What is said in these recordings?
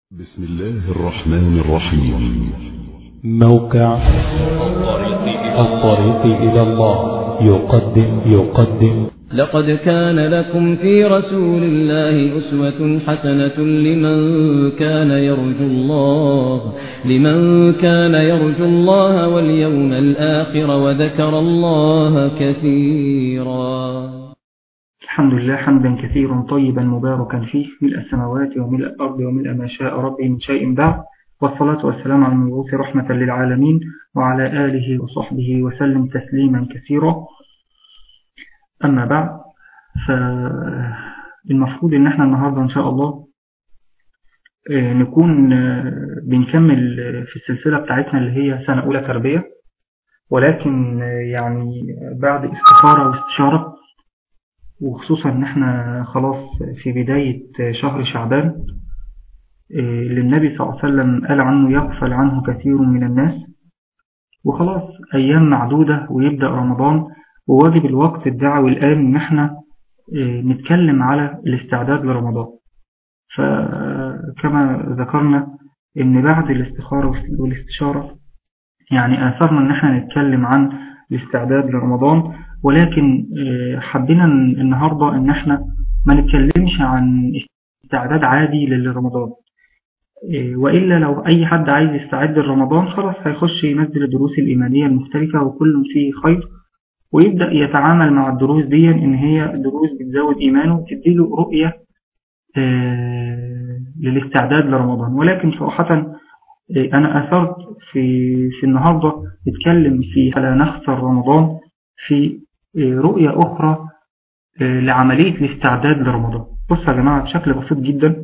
بسم الله الرحمن الرحيم. موقع الطريق إلى الله يقدم لقد كان لكم في رسول الله أسوة حسنة لمن كان يرجو الله واليوم الآخر وذكر الله كثيرا. الحمد لله حمدا كثيرا طيبا مباركا فيه، ملء السماوات وملء الأرض وملء ما شاء ربي من شيء بعد، والصلاة والسلام على المبعوث رحمة للعالمين وعلى آله وصحبه وسلم تسليما كثيرا. أما بعد، فالمفروض إن احنا النهاردة إن شاء الله نكون بنكمل في السلسلة بتاعتنا اللي هي سنة أولى تربية، ولكن يعني بعد استخارة واستشارة، وخصوصا ان احنا خلاص في بداية شهر شعبان اللي النبي صلى الله عليه وسلم قال عنه يغفل عنه كثير من الناس، وخلاص ايام معدودة ويبدأ رمضان، وواجب الوقت الدعوي الآن ان احنا نتكلم على الاستعداد لرمضان. فكما ذكرنا ان بعد الاستخارة والاستشارة يعني آثرنا ان احنا نتكلم عن الاستعداد لرمضان، ولكن حبينا النهاردة ان احنا ما نتكلمش عن استعداد عادي لرمضان، وإلا لو اي حد عايز يستعد لرمضان خلاص هيخش ينزل الدروس الإيمانية المختلفة وكل فيه خير، ويبدأ يتعامل مع الدروس دي ان هي دروس بتزود إيمانه وتديله رؤية للاستعداد لرمضان. ولكن صراحة أنا أثرت في النهاردة نتكلم في فلا نخسر رمضان في رؤية أخرى لعملية الاستعداد لرمضان. بصوا يا جماعة بشكل بسيط جدا،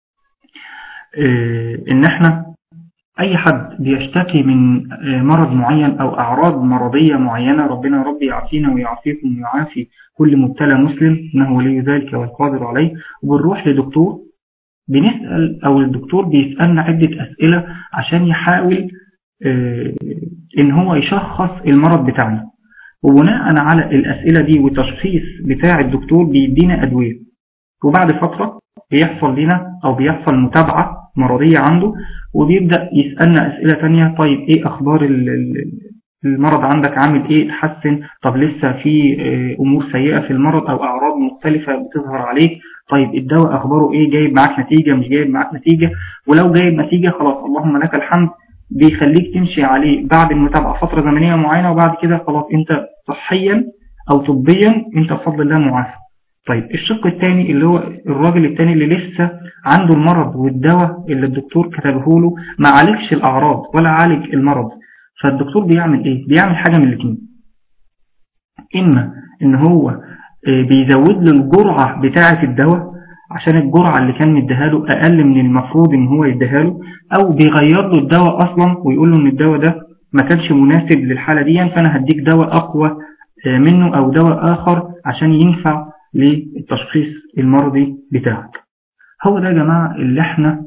إن احنا أي حد بيشتكي من مرض معين أو أعراض مرضية معينة، ربنا ربي يعافينا ويعافيكم ويعافي كل مبتلى مسلم إنه ولي ذلك والقادر عليه، وبنروح لدكتور بنسأل أو الدكتور بيسألنا عدة أسئلة عشان يحاول إن هو يشخص المرض بتاعنا، وبناء على الأسئلة دي والتشخيص بتاع الدكتور بيدينا أدوية، وبعد فترة بيحصل لنا أو بيحصل متابعة مرضية عنده وبيبدأ يسألنا أسئلة تانية. طيب إيه أخبار المرض عندك، عامل إيه، اتحسن، طب لسه في أمور سيئة في المرض أو أعراض مختلفة بتظهر عليك، طيب الدواء أخباره إيه، جايب معاك نتيجة مش جايب معاك نتيجة، ولو جايب نتيجة خلاص اللهم لك الحمد بيخليك تمشي عليه بعد المتابعة فترة زمنية معينة، وبعد كده خلاص انت صحيا او طبيا انت بفضل الله معافى. طيب الشق الثاني اللي هو الراجل الثاني اللي لسه عنده المرض والدواء اللي الدكتور كتبه له ما عالجش الاعراض ولا عالج المرض، فالدكتور بيعمل ايه؟ بيعمل حاجة من الاثنين، اما ان هو بيزود له الجرعة بتاعة الدواء عشان الجرعة اللي كان مديها له أقل من المفروض إن هو يديها له، أو بيغير له الدواء أصلا ويقول له إن الدواء ده ما كانش مناسب للحالة دي، فأنا هديك دواء أقوى منه أو دواء آخر عشان ينفع للتشخيص المرضي بتاعك. هو ده يا جماعة اللي احنا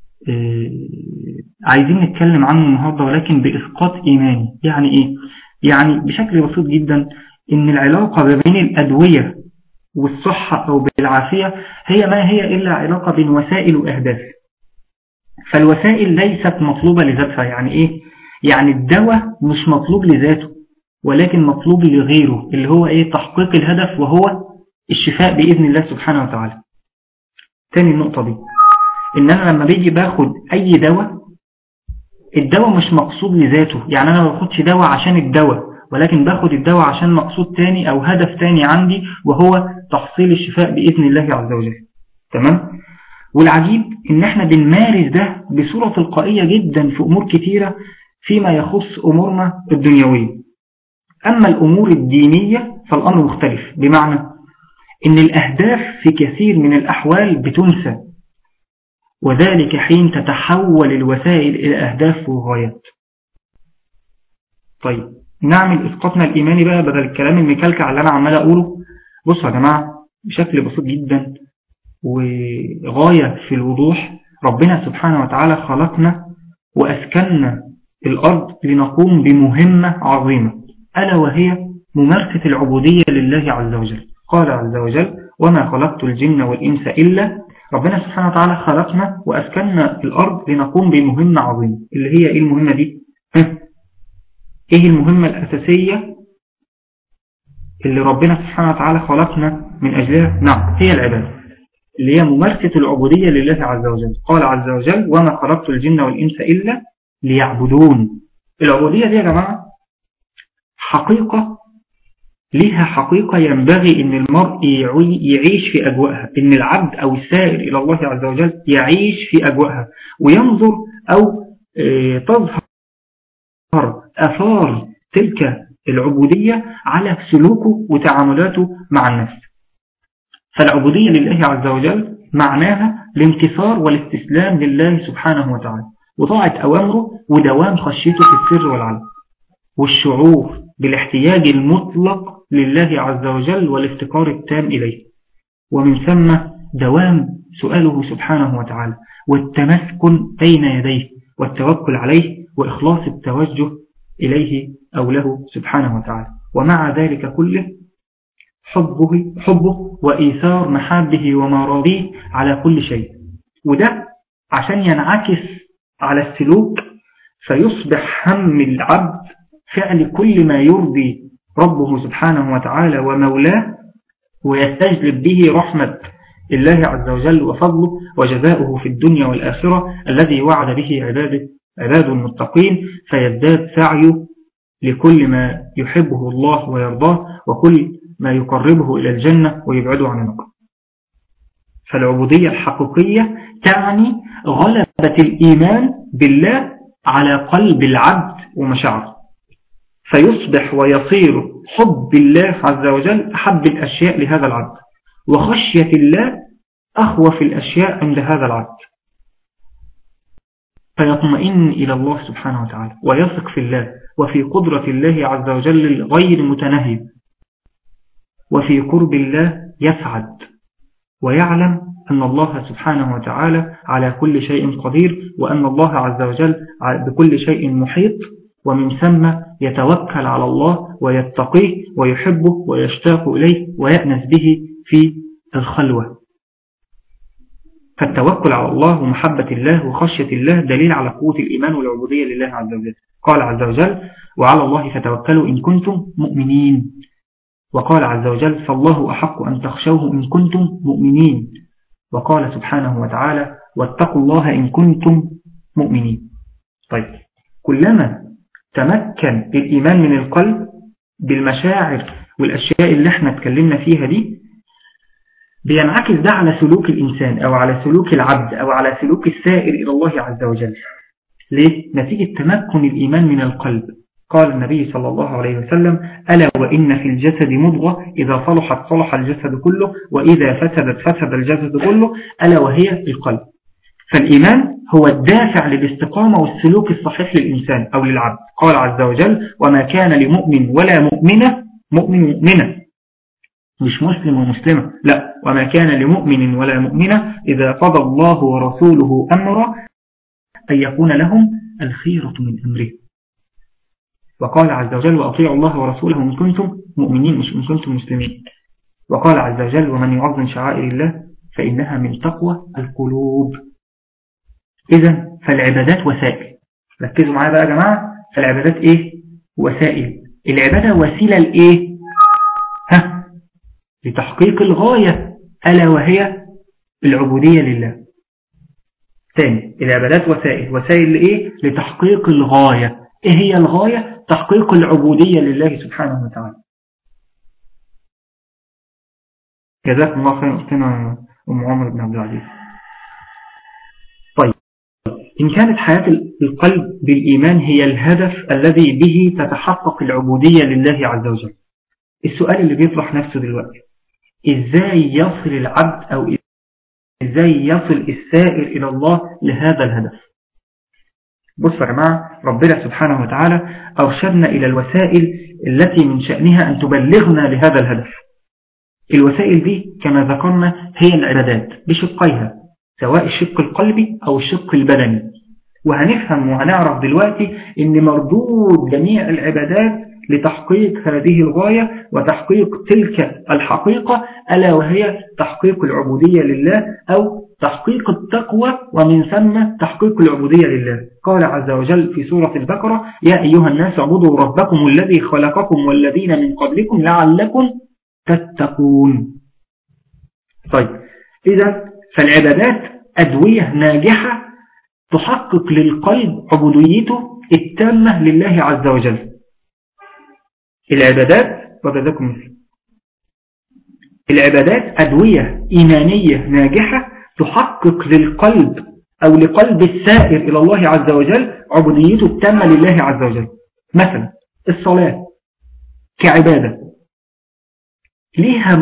عايزين نتكلم عنه النهاردة، ولكن بإسقاط إيماني. يعني إيه؟ يعني بشكل بسيط جدا إن العلاقة بين الأدوية والصحة أو بالعافية هي ما هي إلا علاقة بين وسائل وأهداف، فالوسائل ليست مطلوبة لذاتها. يعني إيه؟ يعني الدواء مش مطلوب لذاته ولكن مطلوب لغيره، اللي هو إيه؟ تحقيق الهدف وهو الشفاء بإذن الله سبحانه وتعالى. تاني النقطة دي، إن أنا لما بيجي باخد أي دواء، الدواء مش مقصود لذاته، يعني أنا ما باخدش دواء عشان الدواء، ولكن باخد الدواء عشان مقصود تاني أو هدف تاني عندي وهو تحصيل الشفاء بإذن الله عز وجل. تمام؟ والعجيب إن احنا بنمارس ده بصورة تلقائية جدا في أمور كتيرة فيما يخص أمورنا الدنيوية. أما الأمور الدينية فالأمر مختلف، بمعنى إن الأهداف في كثير من الأحوال بتنسى، وذلك حين تتحول الوسائل إلى أهداف وغايات. طيب نعمل إسقاطنا الإيماني بقى بدل الكلام المكلكع اللي أنا عمال أقوله. بصوا يا جماعة بشكل بسيط جدا وغاية في الوضوح، ربنا سبحانه وتعالى خلقنا وأسكننا الأرض لنقوم بمهمة عظيمة، ألا وهي ممارسة العبودية لله عز وجل. قال عز وجل: وما خلقت الجن والإنس إلا ربنا سبحانه وتعالى خلقنا وأسكننا الأرض لنقوم بمهمة عظيمة، اللي هي إيه المهمة دي؟ إيه المهمة الأساسية اللي ربنا سبحانه وتعالى خلقنا من أجلها؟ نعم، هي العبادة، اللي هي ممارسة العبودية لله عز وجل. قال عز وجل: وما خلقت الجن والإنس إلا ليعبدون. العبودية دي يا جماعة حقيقة، لها حقيقة ينبغي أن المرء يعيش في أجواءها، أن العبد أو السائر إلى الله عز وجل يعيش في أجواءها وينظر أو تظهر أثار تلك العبودية على سلوكه وتعاملاته مع الناس. فالعبودية لله عز وجل معناها الانكسار والاستسلام لله سبحانه وتعالى، وطاعة أوامره، ودوام خشيته في السر والعلن، والشعور بالاحتياج المطلق لله عز وجل والافتقار التام إليه، ومن ثم دوام سؤاله سبحانه وتعالى، والتمسكن بين يديه، والتوكل عليه، وإخلاص التوجه إليه أو له سبحانه وتعالى. ومع ذلك كله حبه وإيثار محابه ومراضيه على كل شيء، وده عشان ينعكس على السلوك، فيصبح هم العبد فعل كل ما يرضي ربه سبحانه وتعالى ومولاه، ويستجلب به رحمة الله عز وجل وفضله وجزاؤه في الدنيا والآخرة الذي وعد به عباده المتقين، فيزداد سعيه لكل ما يحبه الله ويرضاه، وكل ما يقربه إلى الجنة ويبعده عن النار. فالعبودية الحقيقية تعني غلبة الإيمان بالله على قلب العبد ومشاعره، فيصبح ويصير حب الله عز وجل أحب الأشياء لهذا العبد، وخشية الله أخوف الأشياء عند هذا العبد، فيطمئن إلى الله سبحانه وتعالى، ويثق في الله وفي قدرة الله عز وجل غير متناهي، وفي قرب الله يسعد، ويعلم أن الله سبحانه وتعالى على كل شيء قدير، وأن الله عز وجل بكل شيء محيط، ومن ثم يتوكل على الله ويتقيه ويحبه ويشتاق إليه ويأنس به في الخلوة. فالتوكل على الله ومحبة الله وخشية الله دليل على قوة الإيمان والعبودية لله عز وجل. قال عز وجل: وعلى الله فتوكلوا إن كنتم مؤمنين. وقال عز وجل: فالله أحق أن تخشوه إن كنتم مؤمنين. وقال سبحانه وتعالى: واتقوا الله إن كنتم مؤمنين. طيب، كلما تمكن الإيمان من القلب بالمشاعر والأشياء اللي احنا اتكلمنا فيها دي، بينعكس ده على سلوك الإنسان أو على سلوك العبد أو على سلوك السائر إلى الله عز وجل. ليه؟ نتيجة تمكن الإيمان من القلب. قال النبي صلى الله عليه وسلم: ألا وإن في الجسد مضغة إذا صلحت صلح الجسد كله، وإذا فسدت فسد الجسد كله، ألا وهي القلب. فالإيمان هو الدافع للاستقامة والسلوك الصحيح للإنسان أو للعبد. قال عز وجل: وما كان لمؤمن ولا مؤمنة، مؤمنة مش مسلم ومسلمة، لا، وما كان لمؤمن ولا مؤمنة إذا قضى الله ورسوله أمرا أن يكون لهم الخيرة من أمره. وقال عز وجل: وأطيعوا الله ورسوله إن كنتم مؤمنين، مش إن كنتم مسلمين. وقال عز وجل: ومن يعظم شعائر الله فإنها من تقوى القلوب. إذن فالعبادات وسائل. ركزوا معايا بقى يا جماعة، فالعبادات إيه؟ وسائل. العبادة وسيلة لإيه؟ لتحقيق الغاية، ألا وهي العبودية لله. ثاني، العبادات وسائل لإيه؟ لتحقيق الغاية. إيه هي الغاية؟ تحقيق العبودية لله سبحانه وتعالى. جزاكم الله خير أختنا أم عمر بن عبد العزيز. طيب، إن كانت حياة القلب بالإيمان هي الهدف الذي به تتحقق العبودية لله عز وجل، السؤال اللي بيطرح نفسه دلوقتي: إزاي يصل العبد أو إزاي يصل السائر إلى الله لهذا الهدف؟ بصوا يا جماعة، ربنا سبحانه وتعالى أرشدنا إلى الوسائل التي من شأنها أن تبلغنا لهذا الهدف. الوسائل دي كما ذكرنا هي العبادات بشقيها، سواء الشق القلبي أو الشق البدني. وهنفهم وهنعرف دلوقتي أن مردود جميع العبادات لتحقيق هذه الغاية وتحقيق تلك الحقيقة، ألا وهي تحقيق العبودية لله أو تحقيق التقوى ومن ثم تحقيق العبودية لله. قال عز وجل في سورة البقرة: يا أيها الناس اعبدوا ربكم الذي خلقكم والذين من قبلكم لعلكم تتقون. طيب، إذا فالعبادات أدوية ناجحة تحقق للقلب عبوديته التامة لله عز وجل. العبادات أدوية إيمانية ناجحة تحقق للقلب أو لقلب السائر إلى الله عز وجل عبوديته التامة لله عز وجل. مثلا الصلاة كعبادة ليها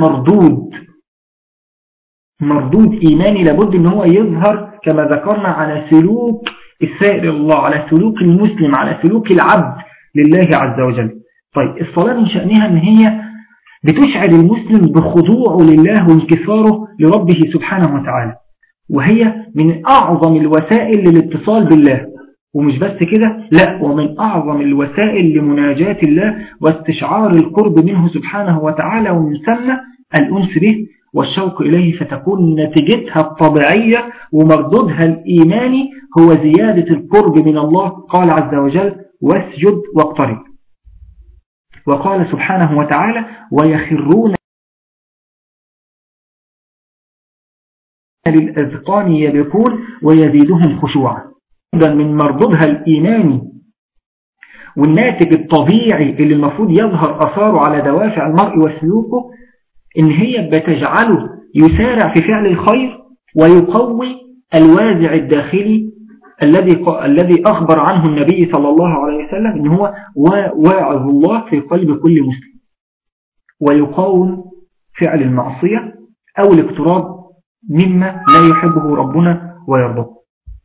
مردود إيماني لابد أن هو يظهر كما ذكرنا على سلوك السائر إلى الله، على سلوك المسلم، على سلوك العبد لله عز وجل. طيب، الصلاة من شأنها أن هي بتشعر المسلم بخضوعه لله وانكساره لربه سبحانه وتعالى، وهي من أعظم الوسائل للاتصال بالله. ومش بس كده، لا، ومن أعظم الوسائل لمناجاة الله واستشعار القرب منه سبحانه وتعالى، ومن ثم الأنس به والشوق إليه، فتكون نتيجتها الطبيعية ومردودها الإيماني هو زيادة القرب من الله. قال عز وجل: واسجد واقترب. وقال سبحانه وتعالى: ويخرون للأذقان يبكون ويزيدهم خشوعا. من مردودها الإيماني والناتج الطبيعي اللي المفروض يظهر أثاره على دوافع المرء وسلوكه إن هي بتجعله يسارع في فعل الخير ويقوي الوازع الداخلي الذي أخبر عنه النبي صلى الله عليه وسلم إن هو واعظ الله في قلب كل مسلم، ويقاوم فعل المعصية أو الاقتراب مما لا يحبه ربنا ويرضاه.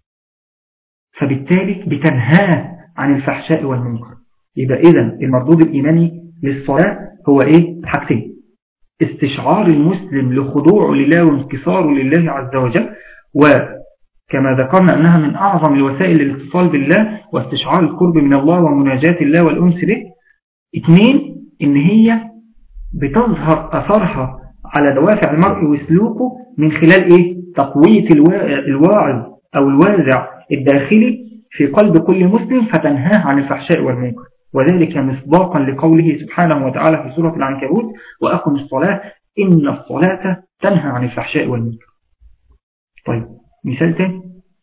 فبالتالي بتنهاه عن الفحشاء والمنكر. يبقى إذن المردود الإيماني للصلاة هو إيه؟ حاجتين: استشعار المسلم لخضوعه لله وانكساره لله عز وجل، وكما ذكرنا أنها من أعظم الوسائل للاتصال بالله واستشعار القرب من الله ومناجاة الله والأنس به. 2، إن هي بتظهر أثرها على دوافع المرء وسلوكه من خلال إيه؟ تقوية الواعظ أو الوازع الداخلي في قلب كل مسلم، فتنهاه عن الفحشاء والمنكر. وذلك مصداقا لقوله سبحانه وتعالى في سورة العنكبوت: وأقم الصلاة إن الصلاة تنهى عن الفحشاء والمنكر. طيب، مثال تاني.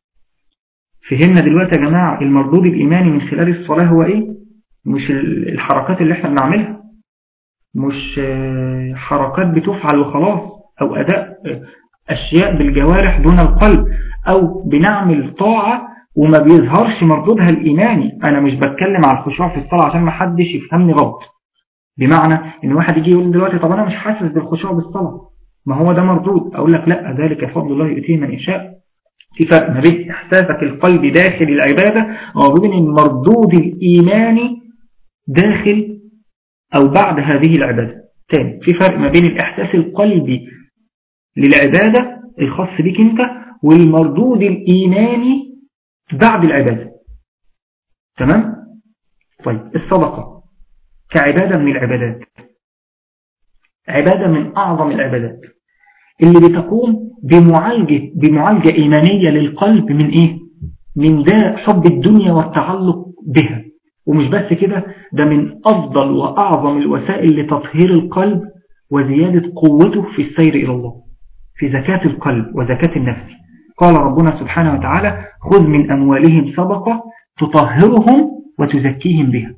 فهمنا دلوقتي يا جماعة المردود الإيماني من خلال الصلاة هو إيه؟ مش الحركات اللي احنا بنعملها، مش حركات بتفعل وخلاص، أو أداء أشياء بالجوارح دون القلب، أو بنعمل طاعة وما بيظهرش مردودها الإيماني. أنا مش بتكلم على الخشوع في الصلاة عشان ما حدش يفهمني غلط، بمعنى إن واحد يجي يقول دلوقتي: طب أنا مش حاسس بالخشوع بالصلاة، ما هو ده مردود. أقول لك: لا، ذلك فضل الله يؤتيه من يشاء. في فرق ما بين إحساسك القلبي داخل العبادة وبين المردود الإيماني داخل أو بعد هذه العبادة. تاني، في فرق ما بين الإحساس القلبي للعبادة الخاص بك أنت والمردود الإيماني بعد العبادة. تمام؟ طيب، الصدقة كعبادة من العبادات، عبادة من أعظم العبادات اللي بتقوم بمعالجة إيمانية للقلب من إيه؟ من داء حب الدنيا والتعلق بها. ومش بس كده، ده من أفضل وأعظم الوسائل لتطهير القلب وزيادة قوته في السير إلى الله، في زكاة القلب وزكاة النفس. قال ربنا سبحانه وتعالى: خذ من أموالهم صدقة تطهرهم وتزكيهم بها.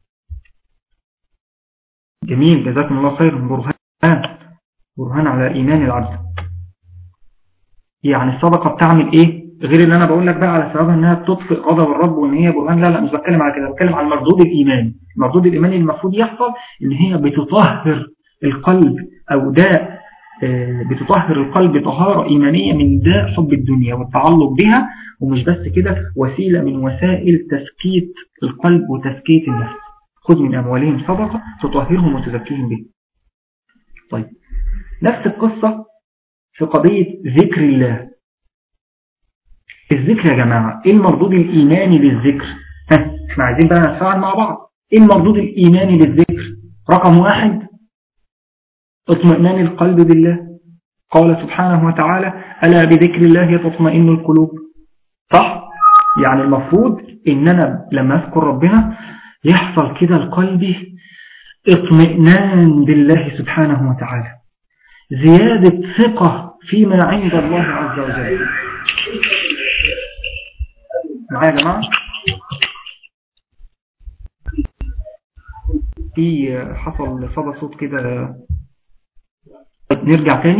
جميل، جزاكم الله خير. برهان على إيمان العبد. يعني الصدقة بتعمل إيه؟ غير اللي أنا بقول لك بقى على سببها أنها بتطفئ غضب الرب وأن هي برهان. لا، مش بتكلم على كده، بتكلم على المردود الإيماني. المردود الإيماني المفروض يحصل أن هي بتطهر القلب، أو داء بتطهر القلب طهارة إيمانية من داء حب الدنيا والتعلق بها. ومش بس كده، وسيلة من وسائل تزكية القلب وتزكية النفس. خذ من أموالهم صدقة تطهرهم وتزكيهم بها. طيب، نفس القصة في قضية ذكر الله. الذكر يا جماعة، ايه المردود الإيماني للذكر؟ احنا عايزين بقى نتفاعل مع بعض. ايه المردود الإيماني للذكر؟ رقم 1: اطمئنان القلب بالله. قال سبحانه وتعالى ألا بذكر الله تطمئن القلوب. صح؟ يعني المفروض إن أنا لما أذكر ربنا يحصل كده لقلبي اطمئنان بالله سبحانه وتعالى، زيادة ثقة فيما عند الله عز وجل. معايا يا جماعة؟ في حصل صدى صوت كده. نرجع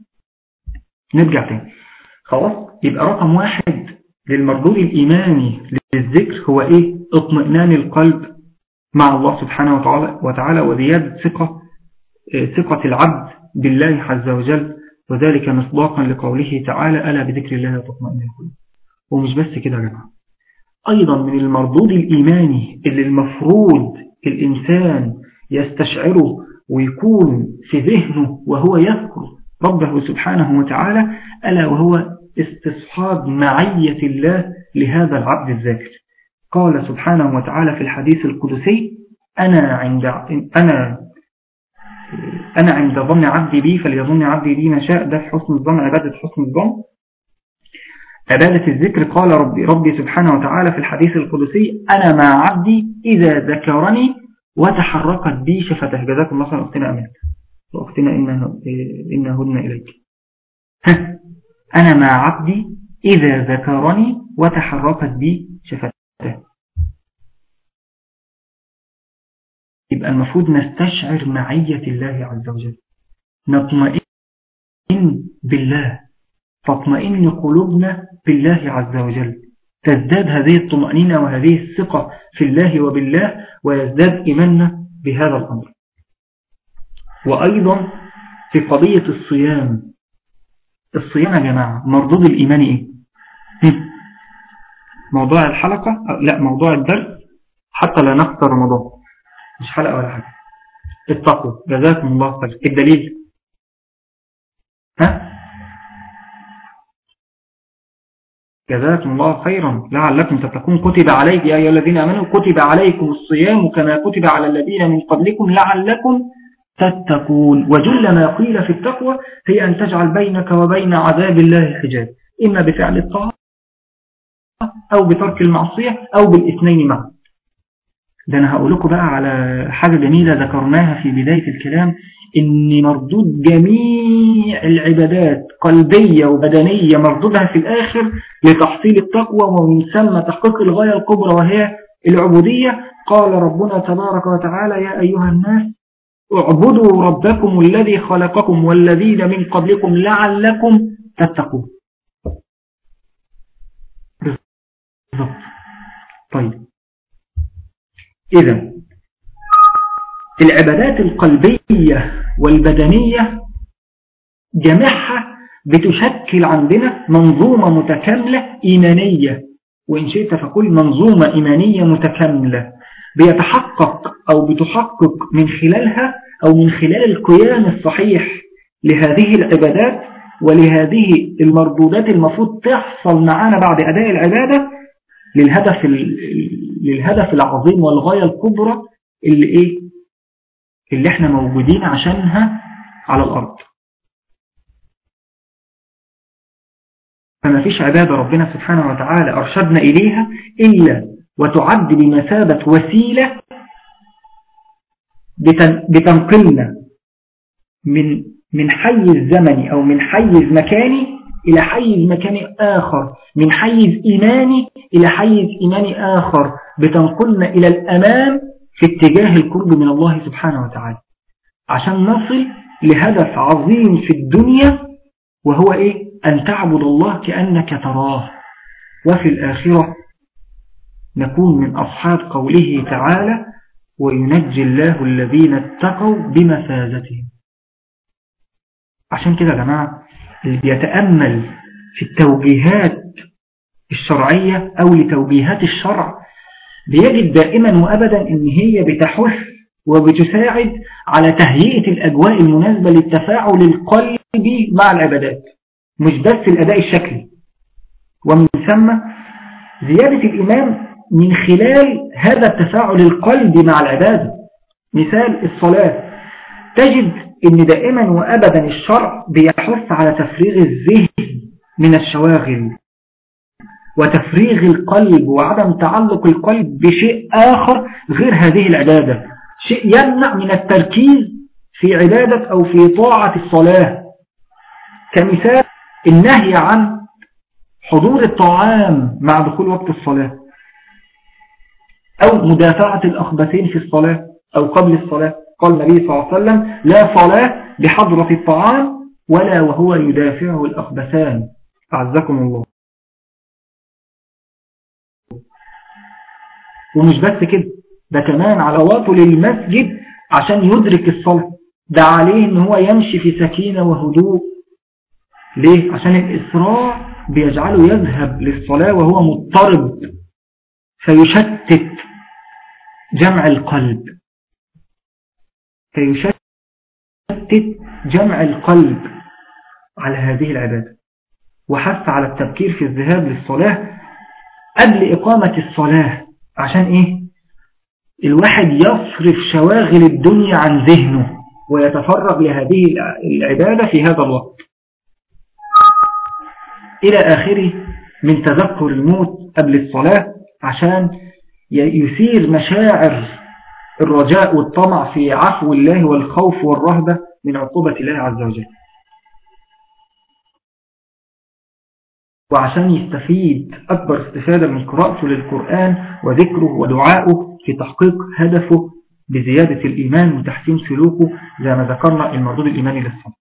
تاني خلاص. يبقى رقم 1 للمردود الإيماني للذكر هو إيه؟ اطمئنان القلب مع الله سبحانه وتعالى وزيادة ثقة العبد بالله عز وجل، وذلك مصداقا لقوله تعالى ألا بذكر الله تطمئن القلوب. ومش بس كده يا جماعة، أيضا من المردود الإيماني اللي المفروض الإنسان يستشعره ويكون في ذهنه وهو يذكر ربه سبحانه وتعالى، ألا وهو استصحاب معية الله لهذا العبد الذاكر. قال سبحانه وتعالى في الحديث القدسي أنا عند ظن عبدي بي فليظن عبدي بي ما شاء. ده في حسن الظن، عبادة حسن الظن، عبادة الذكر. قال ربي سبحانه وتعالى في الحديث القدسي أنا مع عبدي إذا ذكرني وتحركت بي شفتاه. جزاكم الله خيرا أختنا أمين وأختنا إنهن إليك. أنا مع عبدي إذا ذكرني وتحركت بي شفتاه. يبقى المفروض نستشعر معية الله عز وجل، نطمئن بالله، تطمئن قلوبنا بالله عز وجل، تزداد هذه الطمأنينة وهذه الثقة في الله وبالله، ويزداد إيماننا بهذا الأمر. وأيضا في قضية الصيام يا جماعة مردود الإيمان إيه؟ موضوع الحلقة، لا موضوع الدرس حتى لا نخسر رمضان، مش حلقة ولا حاجة. التقوى. جزاكم الله خير. الدليل جزاكم الله خيرا لعلكم تتقون. كتب عليك يا أيها الذين آمنوا كتب عليكم الصيام كما كتب على الذين من قبلكم لعلكم تتقون. وجل ما قيل في التقوى هي أن تجعل بينك وبين عذاب الله حجاب، إما بفعل الطاعة أو بترك المعصية أو بالاثنين معا. ده أنا هقول لكم بقى على حاجة جميلة ذكرناها في بداية الكلام، إن مردود جميع العبادات قلبية وبدنية مردودها في الآخر لتحصيل التقوى، ومن ثم تحقيق الغاية الكبرى وهي العبودية. قال ربنا تبارك وتعالى يا أيها الناس اعبدوا ربكم الذي خلقكم والذين من قبلكم لعلكم تتقون. طيب إذن العبادات القلبية والبدنية جميعها بتشكل عندنا منظومة متكاملة إيمانية، وإن شئت فقل منظومة إيمانية متكاملة بيتحقق أو بتحقق من خلالها أو من خلال القيام الصحيح لهذه العبادات ولهذه المردودات المفروض تحصل معنا بعد أداء العبادة للهدف العظيم والغاية الكبرى اللي احنا موجودين عشانها على الأرض. فما فيش عبادة ربنا سبحانه وتعالى أرشدنا إليها إلا وتعد بمثابة وسيلة بتنقلنا من حيز زمني أو من حيز مكاني إلى حيز مكاني آخر، من حيز إيماني إلى حيز إيماني آخر، بتنقلنا إلى الأمام في اتجاه القرب من الله سبحانه وتعالى، عشان نصل لهدف عظيم في الدنيا، وهو إيه؟ أن تعبد الله كأنك تراه، وفي الآخرة نكون من أصحاب قوله تعالى وينجي الله الذين اتقوا بمفازتهم. عشان كده يا جماعة اللي بيتأمل في التوجيهات الشرعية أو لتوجيهات الشرع بيجد دائما وأبدا إن هي بتحث وبتساعد على تهيئة الأجواء المناسبة للتفاعل القلبي مع العبادات، مش بس الأداء الشكلي. ومن ثم زيادة الإيمان من خلال هذا التفاعل القلبي مع العبادة. مثال الصلاة، تجد إن دائما وأبدا الشرع بيحث على تفريغ الذهن من الشواغل وتفريغ القلب وعدم تعلق القلب بشيء آخر غير هذه العبادة، شيء يمنع من التركيز في عبادة أو في طاعة الصلاة. كمثال النهي عن حضور الطعام مع دخول وقت الصلاة، أو مدافعة الأخبثين في الصلاة أو قبل الصلاة. قال النبي صلى الله عليه وسلم: لا صلاة بحضرة الطعام ولا وهو يدافعه الأخبثان. أعزكم الله. ومش بس كده، ده كمان على وصول المسجد عشان يدرك الصلاة، ده عليه ان هو يمشي في سكينة وهدوء. ليه؟ عشان الإسراع بيجعله يذهب للصلاة وهو مضطرب فيشتت جمع القلب، على هذه العبادة. وحث على التبكير في الذهاب للصلاة قبل إقامة الصلاة. عشان إيه؟ الواحد يصرف شواغل الدنيا عن ذهنه ويتفرغ لهذه العبادة في هذا الوقت، إلى آخره من تذكر الموت قبل الصلاة، عشان يثير مشاعر الرجاء والطمع في عفو الله والخوف والرهبة من عقوبة الله عز وجل، وعشان يستفيد أكبر استفادة من قراءته للقرآن وذكره ودعائه في تحقيق هدفه بزيادة الإيمان وتحسين سلوكه زي ما ذكرنا المردود الإيماني للصلاة.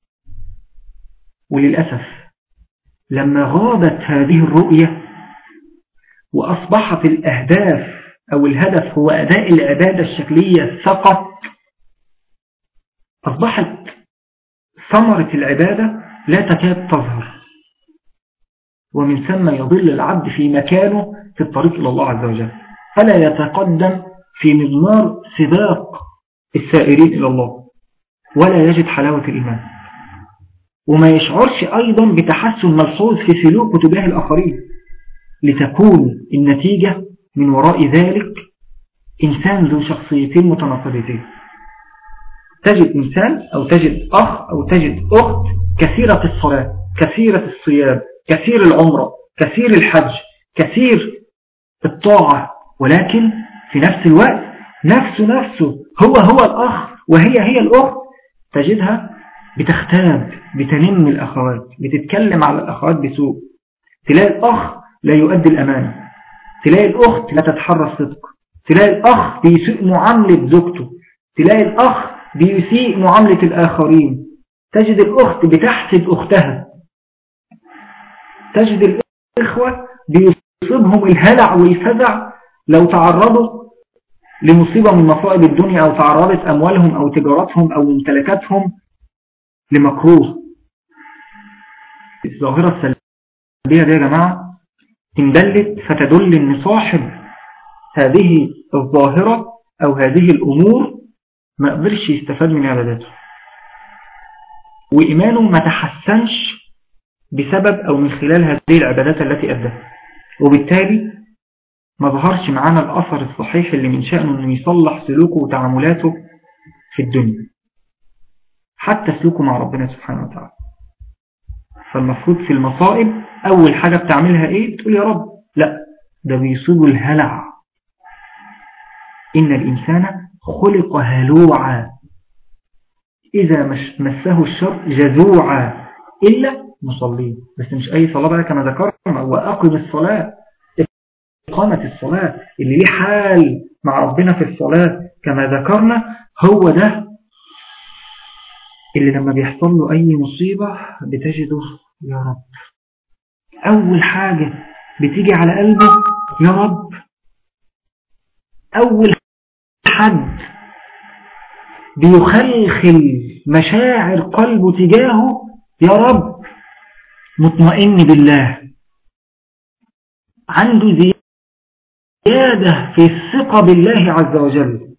وللأسف لما غابت هذه الرؤية وأصبحت الأهداف أو الهدف هو أداء العبادة الشكلية فقط، أصبحت ثمرة العبادة لا تكاد تظهر، ومن ثم يضل العبد في مكانه في الطريق إلى الله عز وجل، فلا يتقدم في مضمار سباق السائرين إلى الله، ولا يجد حلاوة الإيمان، وما يشعرش أيضا بتحسن ملحوظ في سلوكه تجاه الآخرين، لتكون النتيجة من وراء ذلك إنسان ذو شخصيتين متناقضتين. تجد إنسان أو تجد أخ أو تجد أخت كثيرة الصلاة، كثيرة الصيام، كثير العمرة، كثير الحج، كثير الطاعة، ولكن في نفس الوقت نفسه هو الأخ وهي الأخت، تجدها بتختاب، بتنم الأخوات، بتتكلم على الأخوات بسوء. تلاقي الأخ لا يؤدي الأمانة، تلاقي الأخت لا تتحرى الصدق، تلاقي الأخ بيسيء معاملة زوجته، تلاقي الأخ بيسيء معاملة الآخرين، تجد الأخت بتحسد أختها، تجد الإخوة بيصيبهم الهلع والفزع لو تعرضوا لمصيبة من مصائب الدنيا، أو تعرضت أموالهم أو تجارتهم أو ممتلكاتهم لمكروه. الظاهرة السلبية دي يا جماعة تندلت فتدل أن صاحب هذه الظاهرة أو هذه الأمور ما قدرش يستفاد من عباداته، وإيمانه ما تحسنش بسبب أو من خلال هذه العبادات التي أداها، وبالتالي ما ظهرش معانا الأثر الصحيح اللي من شأنه أنه يصلح سلوكه وتعاملاته في الدنيا، حتى سلوكه مع ربنا سبحانه وتعالى. فالمفروض في المصائب أول حاجة بتعملها إيه؟ تقول يا رب. لا، ده بيصيب الهلع. إن الإنسان خلق هلوعا إذا مسه الشر جزوعا إلا مصلين. بس مش أي صلاة بقى كما ذكرنا، وأقم الصلاة، إقامة الصلاة اللي ليه حال مع ربنا في الصلاة كما ذكرنا، هو ده اللي لما بيحصل له أي مصيبة بتجده يا رب. أول حاجة بتيجي على قلبه يا رب. أول حد بيخلخل مشاعر قلبه تجاهه يا رب، مطمئن بالله، عنده زيادة في الثقة بالله عز وجل.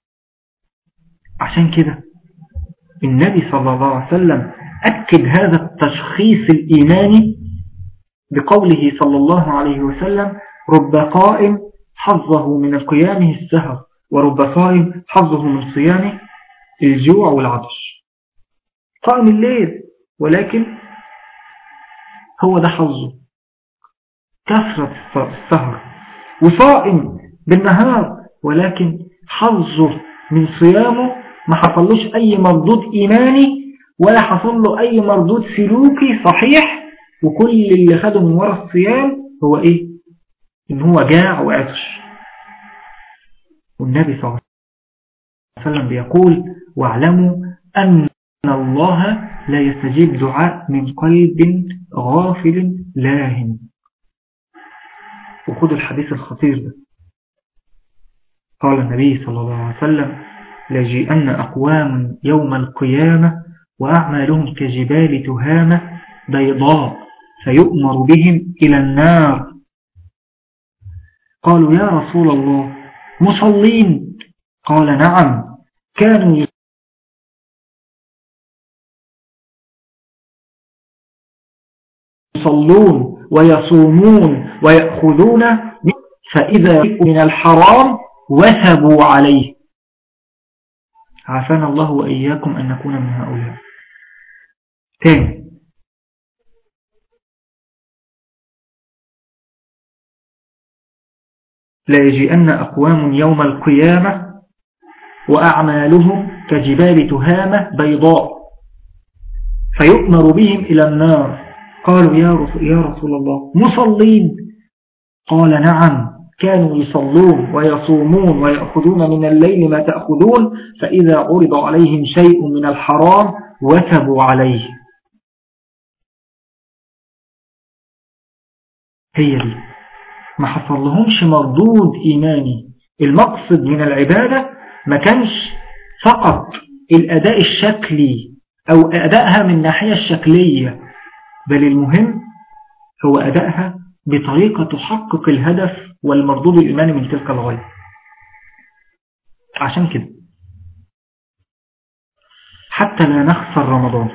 عشان كده النبي صلى الله عليه وسلم أكد هذا التشخيص الإيماني بقوله صلى الله عليه وسلم: رب قائم حظه من قيامه السهر، ورب صائم حظه من صيامه الجوع والعطش. قائم الليل ولكن هو ده حظه كثرة السهر، وصائم بالنهار ولكن حظه من صيامه ما حصلوش أي مردود إيماني ولا حصل له أي مردود سلوكي صحيح، وكل اللي خده من وراء الصيام هو إيه؟ إن هو جاع وعطش. والنبي صلى الله عليه وسلم بيقول واعلموا أن الله لا يستجيب دعاء من قلب غافل لاهٍ. وخذوا الحديث الخطير ده، قال النبي صلى الله عليه وسلم ليجيئن أقوام يوم القيامة وأعمالهم كجبال تهامة بيضاء فيؤمر بهم إلى النار. قالوا يا رسول الله مصلين؟ قال نعم كانوا يصلون ويصومون ويأخذون فإذا من الحرام وثبوا عليه. عافانا الله وإياكم أن نكون من هؤلاء. تاني، لا يجيئن أقوام يوم القيامة وأعمالهم كجبال تهامة بيضاء فيؤمر بهم إلى النار. قالوا يا رسول الله مصلين؟ قال نعم كانوا يصلون ويصومون ويأخذون من الليل ما تأخذون فإذا عرض عليهم شيء من الحرام وثبوا عليه. هي دي، ما حصل لهمش مردود إيماني. المقصد من العبادة ما كانش فقط الأداء الشكلي أو أدائها من ناحية الشكلية، بل المهم هو أدائها بطريقة تحقق الهدف والمردود الإيماني من تلك الغاية. عشان كده حتى لا نخسر رمضان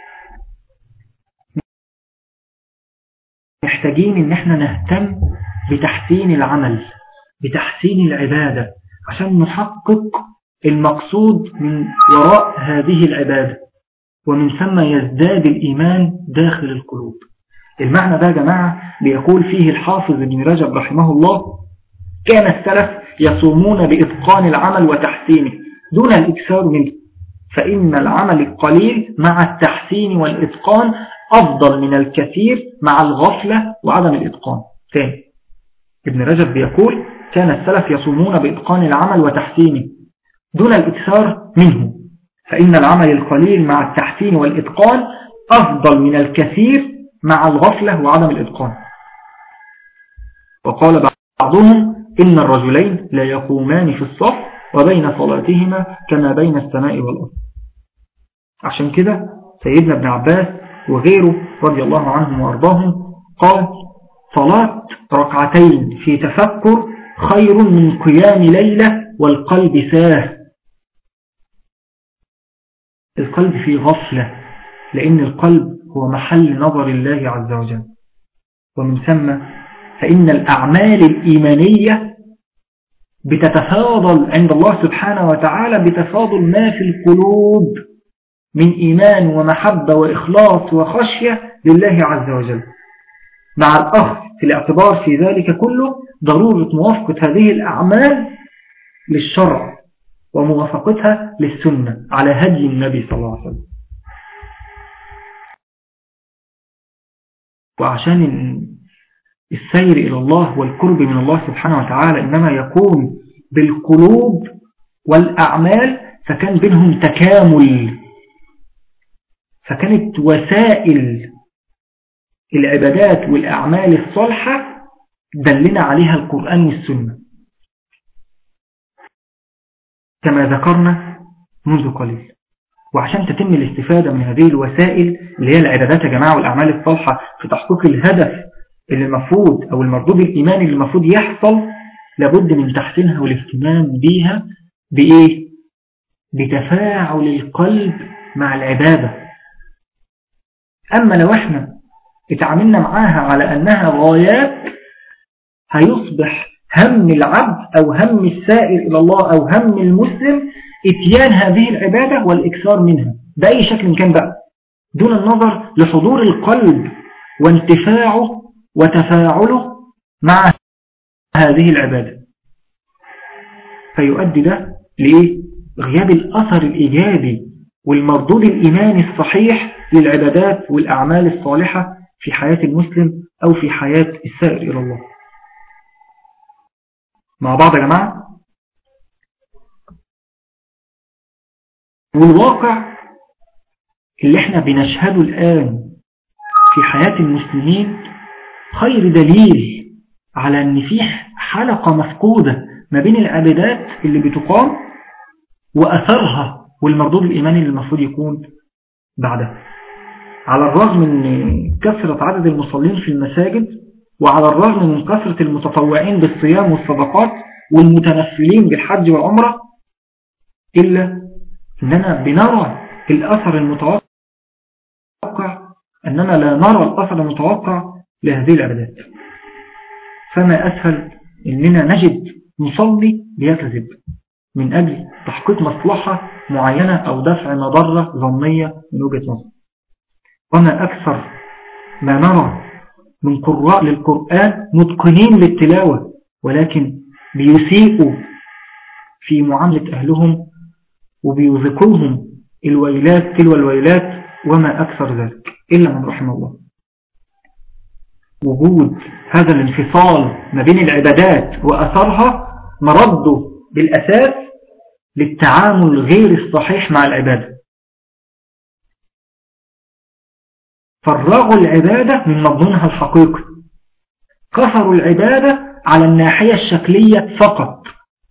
محتاجين ان احنا نهتم بتحسين العمل، بتحسين العبادة، عشان نحقق المقصود من وراء هذه العبادة، ومن ثم يزداد الإيمان داخل القلوب. المعنى ده يا جماعة بيقول فيه الحافظ ابن رجب رحمه الله كان السلف يصومون بإتقان العمل وتحسينه دون الإكثار منه، فإن العمل القليل مع التحسين والإتقان أفضل من الكثير مع الغفلة وعدم الإتقان. ثاني، ابن رجب بيقول كان السلف يصومون بإتقان العمل وتحسينه دون الإكثار منه، فإن العمل القليل مع التحسين والإتقان أفضل من الكثير مع الغفلة وعدم الإتقان. وقال بعضهم إن الرجلين لا يقومان في الصف وبين صلاتهما كما بين السماء والأرض. عشان كده سيدنا ابن عباس وغيره رضي الله عنهم وأرضاهم قال صلاة ركعتين في تفكر خير من قيام ليلة والقلب ساه. القلب في غفلة، لأن القلب هو محل نظر الله عز وجل، ومن ثم فإن الأعمال الإيمانية بتتفاضل عند الله سبحانه وتعالى بتفاضل ما في القلوب من إيمان ومحبة وإخلاص وخشية لله عز وجل، مع الأخذ في الاعتبار في ذلك كله ضرورة موافقة هذه الأعمال للشرع وموافقتها للسنة على هدي النبي صلى الله عليه وسلم. وعشان السير إلى الله والقرب من الله سبحانه وتعالى إنما يكون بالقلوب والأعمال، فكان بينهم تكامل، فكانت وسائل العبادات والأعمال الصالحة دلنا عليها القرآن والسنة كما ذكرنا منذ قليل. وعشان تتم الاستفادة من هذه الوسائل اللي هي العبادات يا جماعة والأعمال الصالحة في تحقيق الهدف اللي المفروض أو المردود الإيماني اللي المفروض يحصل، لابد من تحسينها والاهتمام بيها بإيه؟ بتفاعل القلب مع العبادة. أما لو احنا اتعاملنا معاها على أنها غايات، هيصبح هم العبد أو هم السائر إلى الله أو هم المسلم اتيان هذه العبادة والإكثار منها بأي شكل كان بقى، دون النظر لحضور القلب وانتفاعه وتفاعله مع هذه العبادة. فيؤدي ده لغياب الأثر الإيجابي والمردود الإيماني الصحيح للعبادات والأعمال الصالحة في حياة المسلم أو في حياة السائر إلى الله. مع بعض يا جماعة. والواقع اللي احنا بنشهده الآن في حياة المسلمين خير دليل على ان في حلقة مفقودة ما بين العبادات اللي بتقام وأثرها والمردود الإيماني اللي المفروض يكون بعدها. على الرغم من كثرة عدد المصلين في المساجد، وعلى الرغم من كثرة المتطوعين بالصيام والصدقات والمتنفلين بالحج والعمرة، إلا أننا بنرى الأثر المتوقع، أننا لا نرى الأثر المتوقع لهذه العبادات. فما أسهل أننا نجد مصلي بيكذب من أجل تحقيق مصلحة معينة أو دفع مضرة ظنية من وجهة نظر. وما أكثر ما نرى من قراء للقرآن متقنين للتلاوة ولكن بيسيئوا في معاملة أهلهم وبيذكرهم الويلات تلو الويلات وما أكثر ذلك إلا من رحم الله. وجود هذا الانفصال ما بين العبادات وأثرها مرده بالأساس للتعامل غير الصحيح مع العبادة. فرغوا العبادة من مضمونها الحقيقي، قصروا العبادة على الناحية الشكلية فقط.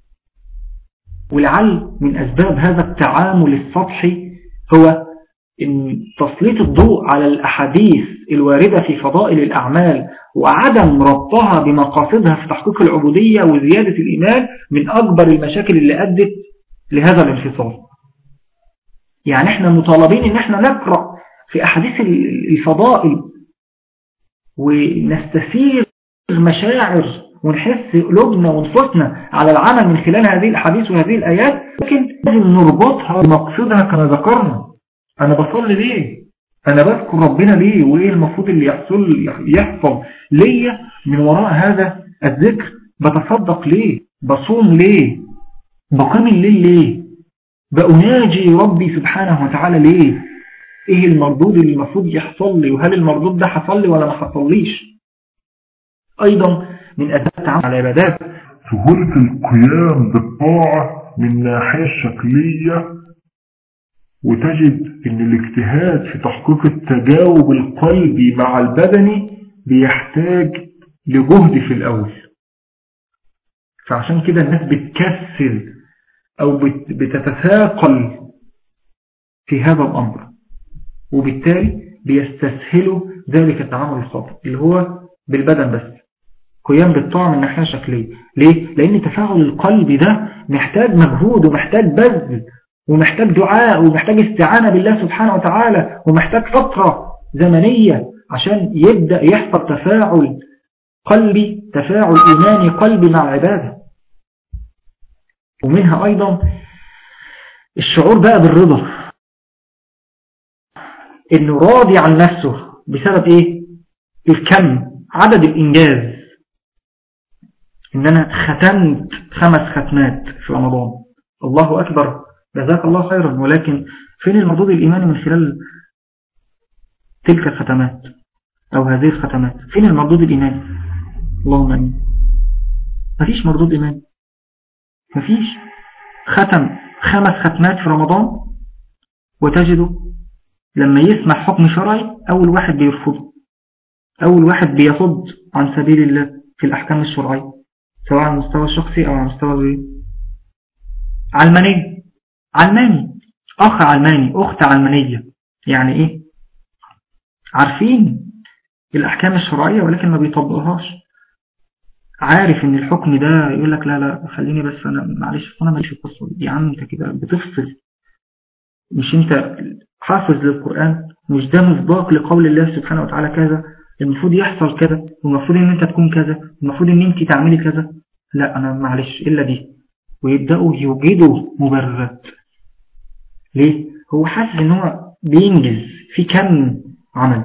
ولعل من أسباب هذا التعامل السطحي هو إن تسليط الضوء على الأحاديث الواردة في فضائل الأعمال وعدم ربطها بمقاصدها في تحقيق العبودية وزيادة الإيمان من أكبر المشاكل اللي أدت لهذا الانفصال. يعني احنا مطالبين ان احنا نقرأ في أحاديث الفضائل ونستثير مشاعر ونحس قلوبنا ونفسنا على العمل من خلال هذه الأحاديث وهذه الآيات، لكن لازم نربطها بمقصدها كما ذكرنا. أنا بصلي ليه؟ أنا بذكر ربنا ليه؟ وإيه المفروض اللي يحصل ليه من وراء هذا الذكر؟ بتصدق ليه؟ بصوم ليه؟ بقيم الليل ليه؟ بأناجي ربي سبحانه وتعالى ليه؟ إيه المردود اللي المفروض يحصل لي؟ وهل المردود ده حصل لي ولا ما حصليش؟ أيضا من أسباب التعامل على العبادات سهولة القيام بالطاعة من ناحية الشكلية، وتجد أن الاجتهاد في تحقيق التجاوب القلبي مع البدني بيحتاج لجهد في الأول. فعشان كده الناس بتكسل أو بتتثاقل في هذا الأمر، وبالتالي بيستسهلوا ذلك التعامل الخاطئ اللي هو بالبدن بس، قيام بالطاعة من ناحية شكلية. ليه؟ لأن تفاعل القلب ده محتاج مجهود ومحتاج بذل ومحتاج دعاء ومحتاج استعانة بالله سبحانه وتعالى ومحتاج فترة زمنية عشان يبدأ يحصل تفاعل قلبي، تفاعل إيماني قلبي مع العبادة. ومنها أيضا الشعور بقى بالرضا، إنه راضي عن نفسه بسبب إيه؟ الكم، عدد الإنجاز. إن أنا ختمت 5 ختمات في رمضان، الله أكبر، جزاك الله خيرا، ولكن فين المردود الإيماني من خلال تلك الختمات أو هذه الختمات؟ فين المردود الإيماني؟ اللهم أمين. مفيش مردود إيماني، مفيش. ختم 5 ختمات في رمضان وتجده لما يسمع حكم شرعي أول واحد بيرفضه، أول واحد بيصد عن سبيل الله في الأحكام الشرعية، سواء على المستوى الشخصي أو على مستوى علماني، أخ علماني، أخت علمانية. يعني إيه؟ عارفين الأحكام الشرعية ولكن ما بيطبقهاش. عارف إن الحكم ده يقول لك لا خليني بس، أنا معلش أنا ماليش القصة دي. يا عم أنت كده بتفصل، مش أنت حافظ للقرآن؟ مش ده مصداق لقول الله سبحانه وتعالى كذا، المفروض يحصل كذا، والمفروض ان انت تكون كذا، المفروض ان انت تعملي كذا. لا انا معلش الا دي. ويبدأوا يوجدوا مبررات. ليه؟ هو حاسس ان هو بينجز في كم عمل.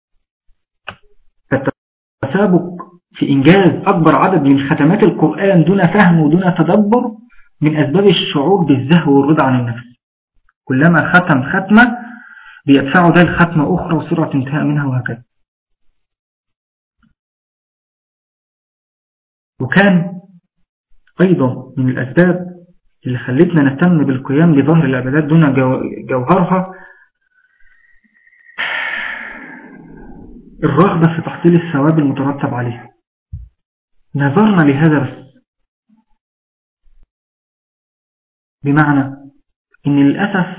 فالتسابق في إنجاز أكبر عدد من ختمات القرآن دون فهم ودون تدبر من أسباب الشعور بالزهو والرضا عن النفس. كلما ختم ختمة بيدفعه ذلك ختمة أخرى وسرعة انتهاء منها وهكذا. وكان أيضا من الأسباب اللي خلتنا نهتم بالقيام بظاهر العبادات دون جوهرها الرغبة في تحصيل الثواب المترتب عليها. نظرنا لهذا بس، بمعنى ان للأسف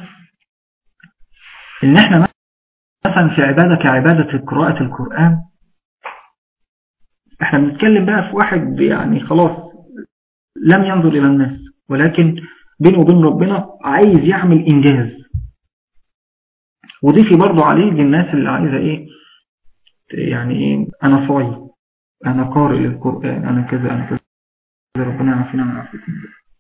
ان احنا مثلا في عبادة كعبادة قراءة القرآن، احنا بنتكلم بقى في واحد يعني خلاص لم ينظر الى الناس، ولكن بينه وبين ربنا عايز يعمل انجاز. وضيفي برضو عليه للناس اللي عايزة ايه يعني ايه، انا صايم، انا قارئ للقرآن، انا كذا انا كذا، ربنا يعافينا من عافيتكم.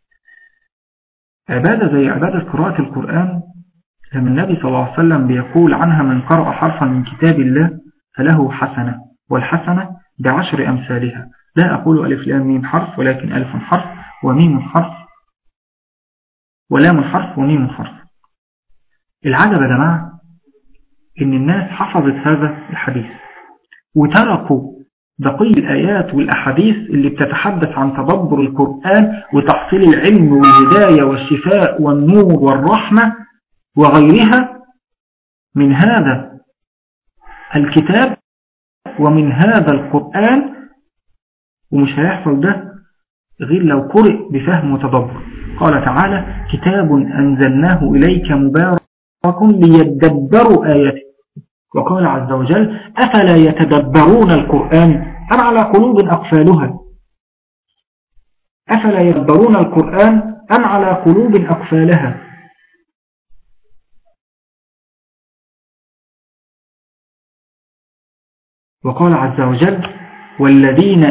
عبادة زي عبادة قراءة القرآن لما النبي صلى الله عليه وسلم بيقول عنها من قرأ حرفا من كتاب الله فله حسنة، والحسنة ب10 أمثالها. لا أقول ألف لام ميم حرف، ولكن ألف حرف وميم حرف ولام حرف وميم حرف. العجب يا جماعة إن الناس حفظت هذا الحديث وتركوا بقية الآيات والأحاديث اللي بتتحدث عن تدبر القرآن وتحصيل العلم والهداية والشفاء والنور والرحمة وغيرها من هذا الكتاب ومن هذا القرآن. ومش هيحصل ده غير لو قرئ بفهم وتدبر. قال تعالى: كتاب أنزلناه إليك مبارك ليدبروا آياته. وقال عز وجل: أفلا يتدبرون القرآن أم على قلوب أقفالها. أفلا يتدبرون القرآن أم على قلوب أقفالها. وقال عز وجل: والذين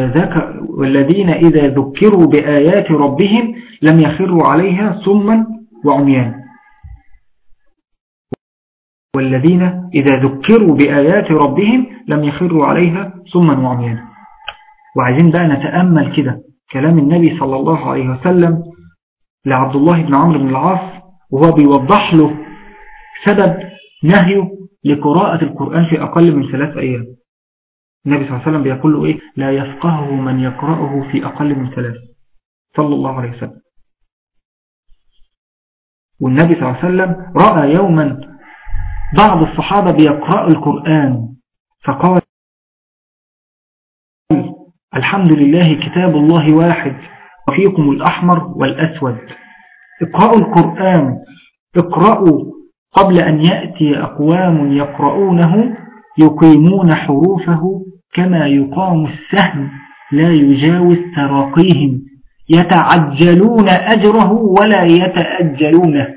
إذا ذكروا بآيات ربهم لم يخروا عليها صما وعميانا. والذين إذا ذكروا بآيات ربهم لم يخروا عليها صما وعميانا. وعايزين بقى نتأمل كده كلام النبي صلى الله عليه وسلم لعبد الله بن عمرو بن العاص وهو بيوضح له سبب نهيه لقراءة القرآن في أقل من 3 أيام. النبي صلى الله عليه وسلم بيقول له إيه؟ لا يفقهه من يقرأه في أقل من 3 صلى الله عليه وسلم. والنبي صلى الله عليه وسلم رأى يوما بعض الصحابة بيقرأوا القرآن فقال: الحمد لله كتاب الله واحد وفيكم الأحمر والأسود. اقرأوا القرآن، اقرأوا قبل أن يأتي أقوام يقرؤونه يقيمون حروفه كما يقام السهم لا يجاوز تراقيهم يتعجلون أجره ولا يتأجلونه.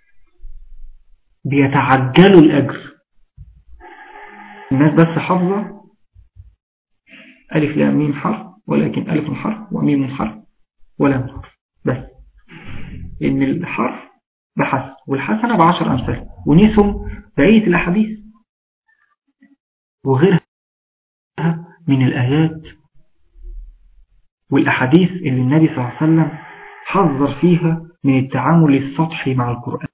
بيتعجلوا الأجر. الناس بس حافظة ألف لام ميم حرف، ولكن ألف حرف وميم حرف ولام حرف بس، إن الحرف بحسن والحسنة ب10 أمثال، ونسهم بقية الأحاديث وغيرها من الآيات والأحاديث اللي النبي صلى الله عليه وسلم حذر فيها من التعامل السطحي مع القرآن.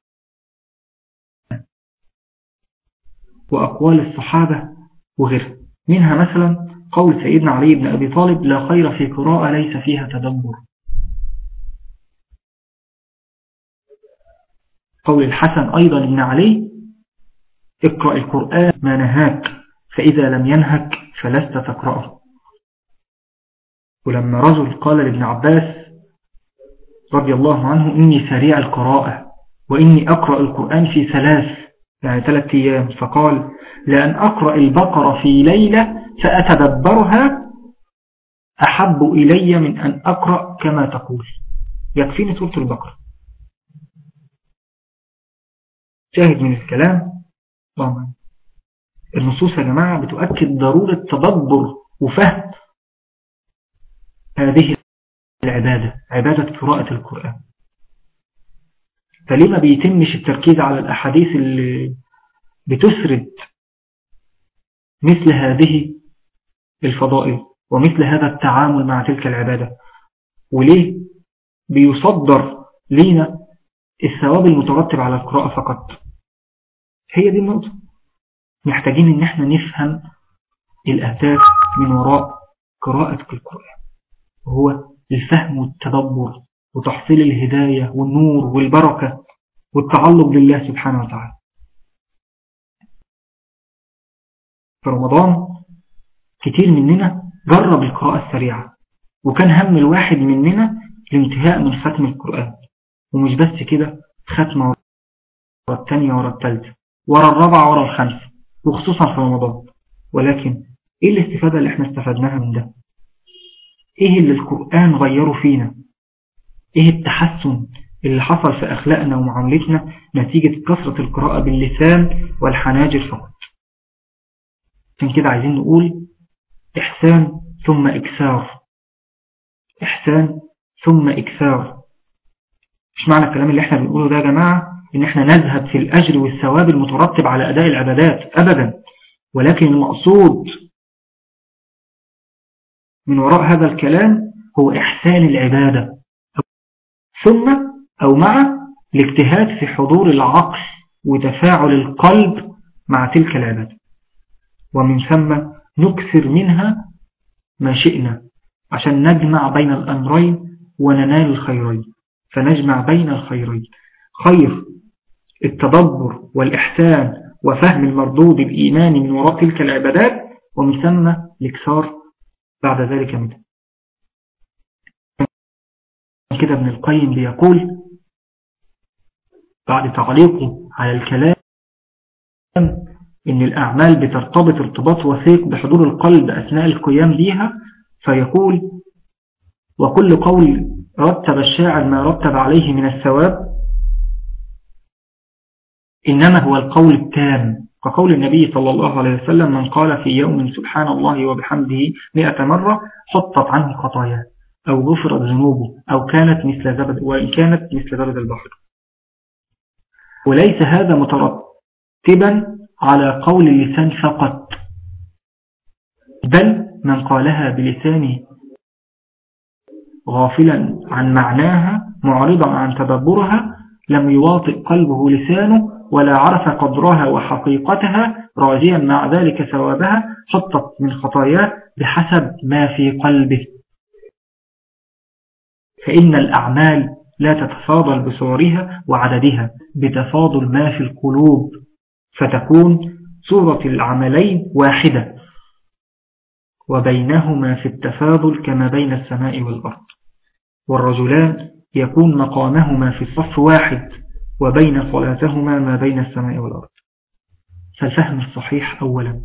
وأقوال الصحابة وغيرها، منها مثلا قول سيدنا علي بن أبي طالب: لا خير في قراءة ليس فيها تدبر. قول الحسن أيضا بن علي: اقرأ القرآن ما نهاك، فإذا لم ينهك فلست تقرأه. ولما رجل قال لابن عباس رضي الله عنه: إني سريع القراءة وإني أقرأ القرآن في 3 أيام، فقال: لأن أقرأ البقرة في ليلة فأتدبرها أحب إلي من أن أقرأ كما تقول. يكفيني سورة البقرة. شاهد من الكلام طبعا النصوص يا جماعة بتؤكد ضرورة تدبر وفهم هذه العبادة، عبادة قراءة القرآن. فليه ما بيتمش التركيز على الأحاديث اللي بتسرد مثل هذه الفضائل ومثل هذا التعامل مع تلك العبادة؟ وليه بيصدر لينا الثواب المترتب على القراءة فقط؟ هي دي النقطة. محتاجين ان احنا نفهم الأهداف من وراء قراءة القرآن، وهو الفهم والتدبر وتحصيل الهداية والنور والبركة والتعلق بالله سبحانه وتعالى. في رمضان كتير مننا جرب القراءة السريعة، وكان هم الواحد مننا الانتهاء من ختم القرآن، ومش بس كده، ختمة ورا الثانية ورا الثالثة ورا الرابعة ورا الخامسة، وخصوصا في رمضان. ولكن ايه الاستفادة اللي احنا استفدناها من ده؟ ايه اللي القرآن غيره فينا؟ ايه التحسن اللي حصل في اخلاقنا ومعاملتنا نتيجة كثرة القراءة باللسان والحناجر فقط؟ عشان كده عايزين نقول إحسان ثم إكثار، إحسان ثم إكثار. مش معنى الكلام اللي احنا بنقوله ده يا جماعة ان احنا نذهب في الأجر والثواب المترتب على أداء العبادات أبدا، ولكن المقصود من وراء هذا الكلام هو إحسان العبادة ثم أو مع الاجتهاد في حضور العقل وتفاعل القلب مع تلك العبادة، ومن ثم نكثر منها ما شئنا عشان نجمع بين الأمرين وننال الخيرين. فنجمع بين الخيرين، خير التدبر والإحسان وفهم المردود الإيماني من وراء تلك العبادات، ومن ثم الإكثار بعد ذلك منه. كده ابن القيم بيقول بعد تعليقه على الكلام إن الأعمال بترتبط ارتباط وثيق بحضور القلب أثناء القيام بها، فيقول: وكل قول رتب الشاعر ما رتب عليه من الثواب إنما هو القول التام، كقول النبي صلى الله عليه وسلم: من قال في يوم سبحان الله وبحمده 100 مرة حطت عنه خطاياه أو غفرت ذنوبه أو كانت مثل زبد، وإن كانت مثل زبد البحر. وليس هذا مترتبا على قول اللسان فقط، بل من قالها بلسانه غافلا عن معناها معرضا عن تدبرها لم يواطئ قلبه لسانه ولا عرف قدرها وحقيقتها، راجيا مع ذلك ثوابها حطت من خطاياه بحسب ما في قلبه. فإن الأعمال لا تتفاضل بصورها وعددها بتفاضل ما في القلوب، فتكون صورة العملين واحدة وبينهما في التفاضل كما بين السماء والأرض، والرجلان يكون مقامهما في الصف واحد وبين صلاتهما ما بين السماء والأرض. فالفهم الصحيح أولا،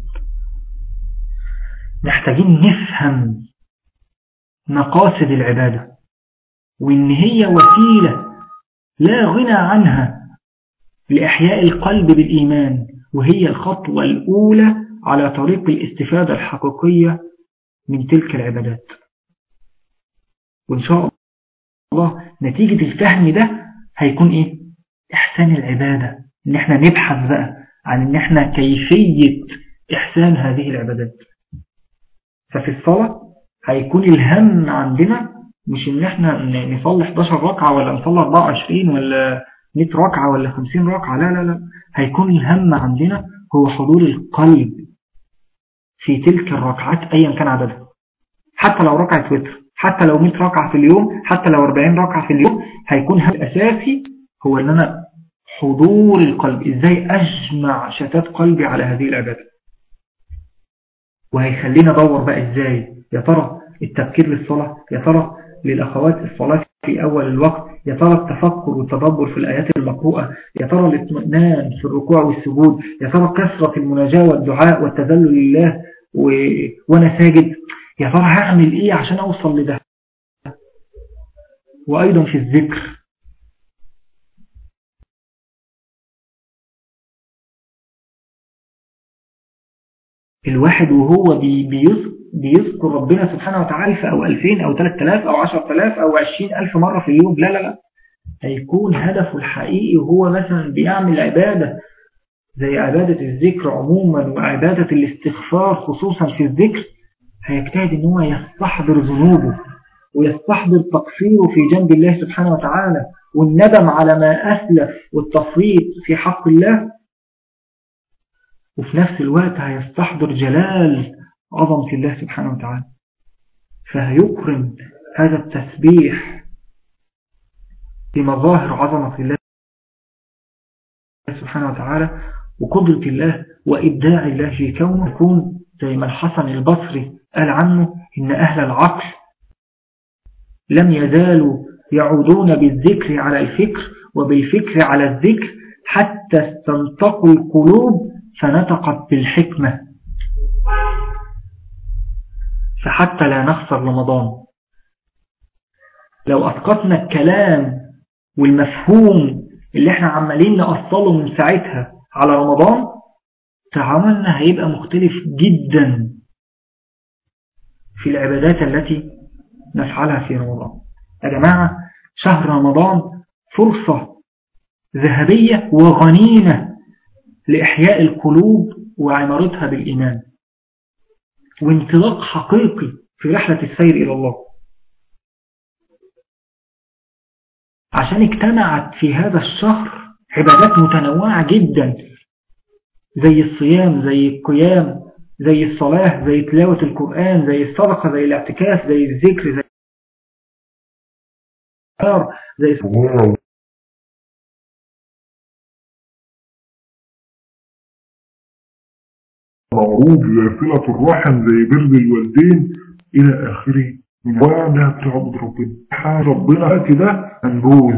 محتاجين نفهم مقاصد العبادة، وإن هي وسيلة لا غنى عنها لإحياء القلب بالإيمان، وهي الخطوة الأولى على طريق الاستفادة الحقيقية من تلك العبادات. وإن شاء الله نتيجة الفهم ده هيكون إيه؟ إحسان العبادة، إن احنا نبحث بقى عن إن احنا كيفية إحسان هذه العبادات. ففي الصلاة هيكون الهم عندنا مش إن احنا نصلي 11 ركعة ولا نصلي 24 ولا 100 ركعة ولا 50 ركعة، لا لا لا، هيكون الهم عندنا هو حضور القلب في تلك الركعات أيا كان عددها، حتى لو ركعة وتر، حتى لو 100 ركعة في اليوم، حتى لو 40 ركعة في اليوم، هيكون هم الأساسي هو أن أنا حضور القلب، إزاي أجمع شتات قلبي على هذه العبادة. وهيخلينا دور بقى إزاي، يا ترى التفكير للصلاة، يا ترى للأخوات الصلاة في أول الوقت، يا ترى التفكر والتدبر في الآيات المقروءة، يا ترى الاطمئنان في الركوع والسجود، يا ترى كثرة المناجاة والدعاء والتذلل لله وأنا ساجد، يا ترى هعمل إيه عشان أوصل لده. وأيضا في الذكر، الواحد وهو بيذكر ربنا سبحانه وتعالى أو 2000 أو 3000 أو 10,000 أو 20,000 مرة في اليوم، لا لا لا، هيكون هدفه الحقيقي وهو مثلا بيعمل عبادة زي عبادة الذكر عموما وعبادة الاستغفار خصوصا في الذكر، هيجتهد ان هو يستحضر ذنوبه ويستحضر تقصيره في جنب الله سبحانه وتعالى والندم على ما أسلف والتفريط في حق الله، وفي نفس الوقت هيستحضر جلال عظمة الله سبحانه وتعالى، فهيقرن هذا التسبيح بمظاهر عظمة الله سبحانه وتعالى وقدرة الله وإبداع الله في كونه، يكون زي ما الحسن البصري قال عنه إن أهل العقل لم يزالوا يعودون بالذكر على الفكر وبالفكر على الذكر حتى استنطقوا القلوب فنطقت بالحكمة. فحتى لا نخسر رمضان لو أسقطنا الكلام والمفهوم اللي احنا عمالين نأصله من ساعتها على رمضان، تعاملنا هيبقى مختلف جدا في العبادات التي نفعلها في رمضان. يا جماعة شهر رمضان فرصة ذهبية وغنيمة لإحياء القلوب وعمارتها بالإيمان وانطلاق حقيقي في رحلة السير إلى الله، عشان اجتمعت في هذا الشهر عبادات متنوعة جدا زي الصيام، زي القيام، زي الصلاة، زي تلاوة القرآن، زي الصدقة، زي الاعتكاف، زي الذكر، زي معروض زي صلة الرحم، زي بر الوالدين إلى آخره من وعدها بتعبد ربنا كده منبوذ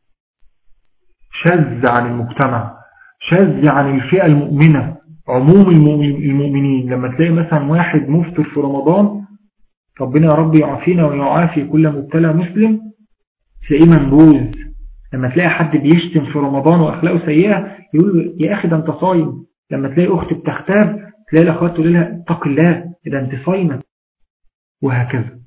شاذ عن المجتمع، شاذ عن الفئة المؤمنة عموم المؤمنين. لما تلاقي مثلا واحد مفطر في رمضان، ربنا يا رب يعافينا ويعافي كل مبتلى مسلم، تلاقيه منبوذ. لما تلاقي حد بيشتم في رمضان وأخلاقه سيئة يقول له يا أخي ده أنت صايم. لما تلاقي أخت بتختاب تلاقي الأخوات تقول لها اتق الله ده أنت صايمة، وهكذا.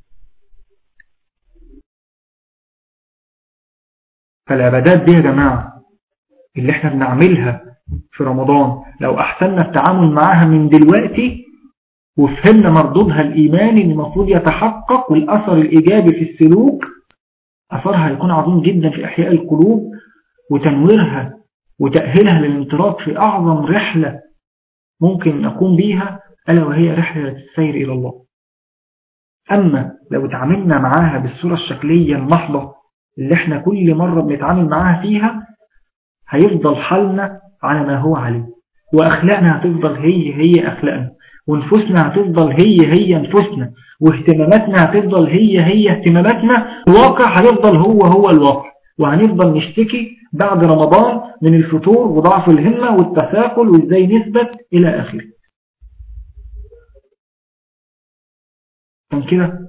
فالعبادات دي يا جماعة اللي احنا بنعملها في رمضان لو أحسننا التعامل معها من دلوقتي وفهمنا مردودها الإيماني اللي المفروض يتحقق والأثر الإيجابي في السلوك، أثرها هيكون عظيم جدا في إحياء القلوب وتنويرها وتأهيلها للانطلاق في أعظم رحلة ممكن نقوم بيها، ألا وهي رحلة السير إلى الله. أما لو تعاملنا معاها بالصورة الشكلية المحضة اللي احنا كل مرة بنتعامل معاها فيها، هيفضل حالنا على ما هو عليه، وأخلاقنا هتفضل هي أخلاقنا، ونفوسنا هتفضل هي نفوسنا، واهتماماتنا هتفضل هي اهتماماتنا، الواقع هيفضل هو الواقع، وهنفضل نشتكي بعد رمضان من الفتور وضعف الهمة والتثاقل وازاي نثبت إلى آخره. من كده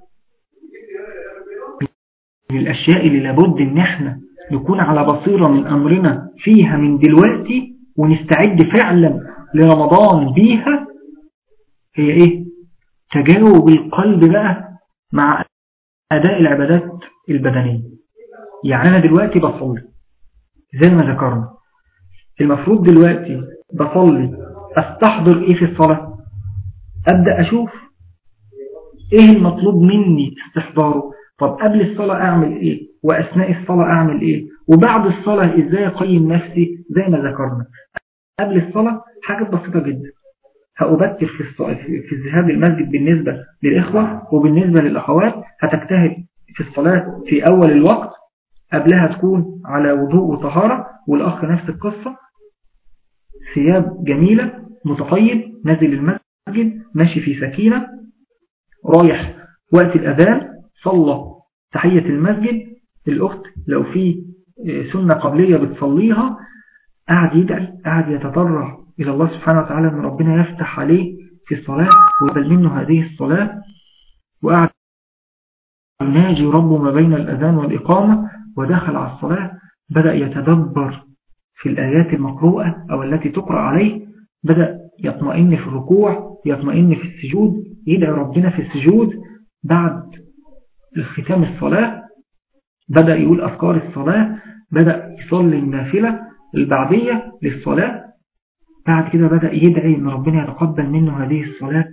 من الأشياء اللي لابد ان احنا نكون على بصيرة من أمرنا فيها من دلوقتي ونستعد فعلا لرمضان بيها، هي ايه؟ تجاوب القلب بقى مع أداء العبادات البدنية. يعني أنا دلوقتي بصلي زي ما ذكرنا، المفروض دلوقتي بصلي أستحضر إيه في الصلاة؟ أبدأ أشوف إيه المطلوب مني استحضاره. طب قبل الصلاة أعمل إيه؟ وأثناء الصلاة أعمل إيه؟ وبعد الصلاة إزاي أقيم نفسي زي ما ذكرنا. قبل الصلاة حاجة بسيطة جدا، هأبكر في الذهاب للمسجد بالنسبة للإخوة، وبالنسبة للأخوات هتجتهد في الصلاة في أول الوقت، قبلها تكون على وضوء وطهارة، والأخ نفس القصة، ثياب جميلة متطيب، نازل المسجد ماشي في سكينة، رايح وقت الأذان صلى تحية المسجد، الأخت لو في سنة قبلية بتصليها، قاعد يدعي، قاعد يتضرع إلى الله سبحانه وتعالى أن ربنا يفتح عليه في الصلاة ويقبل منه هذه الصلاة، وقاعد يناجي ربه ما بين الأذان والإقامة، ودخل على الصلاة بدأ يتدبر في الآيات المقروءة أو التي تقرأ عليه، بدأ يطمئن في الركوع، يطمئن في السجود، يدعي ربنا في السجود. بعد الختام الصلاة بدأ يقول أذكار الصلاة، بدأ يصلي النافلة البعدية للصلاة. بعد كده بدأ يدعي أن ربنا يتقبل منه هذه الصلاة.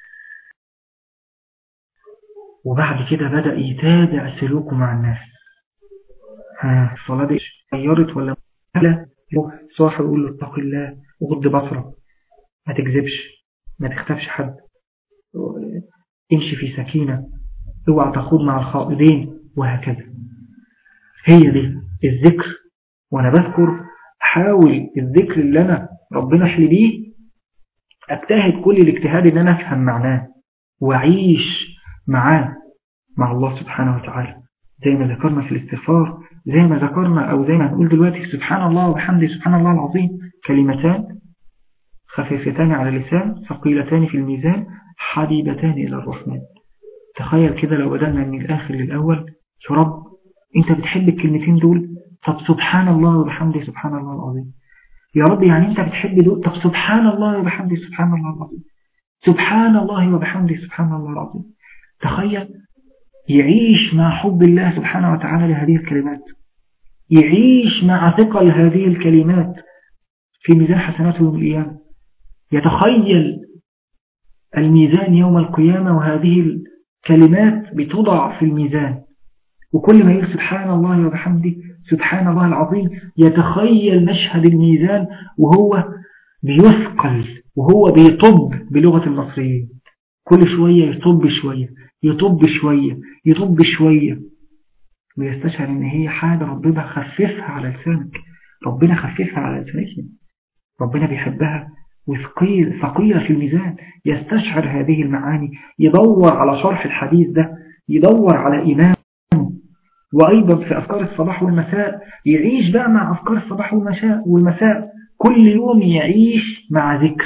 وبعد كده بدأ يتابع سلوكه مع الناس. الصلاة دي غيرت ولا لا؟ صاحب يقول له اتق الله وغض بصرك، ما تكذبش، ما تختفش حد، امشي في سكينة، اوعى تخوض مع الخائضين، وهكذا. هي دي الذكر. وانا بذكر حاول الذكر اللي انا ربنا حلي بيه اجتهد كل الاجتهاد ان انا افهم معناه واعيش معاه مع الله سبحانه وتعالى، زي ما ذكرنا في الاستغفار، زي ما ذكرنا او زي ما هنقول دلوقتي سبحان الله وبحمده سبحان الله العظيم، كلمتان خفيفتان على اللسان ثقيلتان في الميزان حبيبتان الى الرحمن. تخيل كده لو بدأنا من الآخر للأول، يا رب انت بتحب الكلمتين دول، طب سبحان الله وبحمده سبحان الله العظيم. يا رب يعني انت بتحب دول، طب سبحان الله وبحمده سبحان الله العظيم. سبحان الله وبحمده سبحان الله العظيم. تخيل يعيش مع حب الله سبحانه وتعالى لهذه الكلمات، يعيش مع ثقل هذه الكلمات في ميزان حسناته يوم القيامة. يتخيل الميزان يوم القيامة وهذه الكلمات بتضع في الميزان، وكل ما يقول سبحان الله وبحمده سبحان الله العظيم يتخيل مشهد الميزان وهو بيثقل وهو بيطب بلغة المصريين، كل شوية يطب شوية يطب شوية يطب شوية، ويستشعر ان هي حاجة ربنا خففها على لسانك، ربنا خففها على لسانك، ربنا بيحبها وثقيلة في الميزان. يستشعر هذه المعاني، يدور على شرح الحديث ده، يدور على إيمان. وأيضا في أفكار الصباح والمساء يعيش بقى مع أفكار الصباح والمساء، كل يوم يعيش مع ذكر،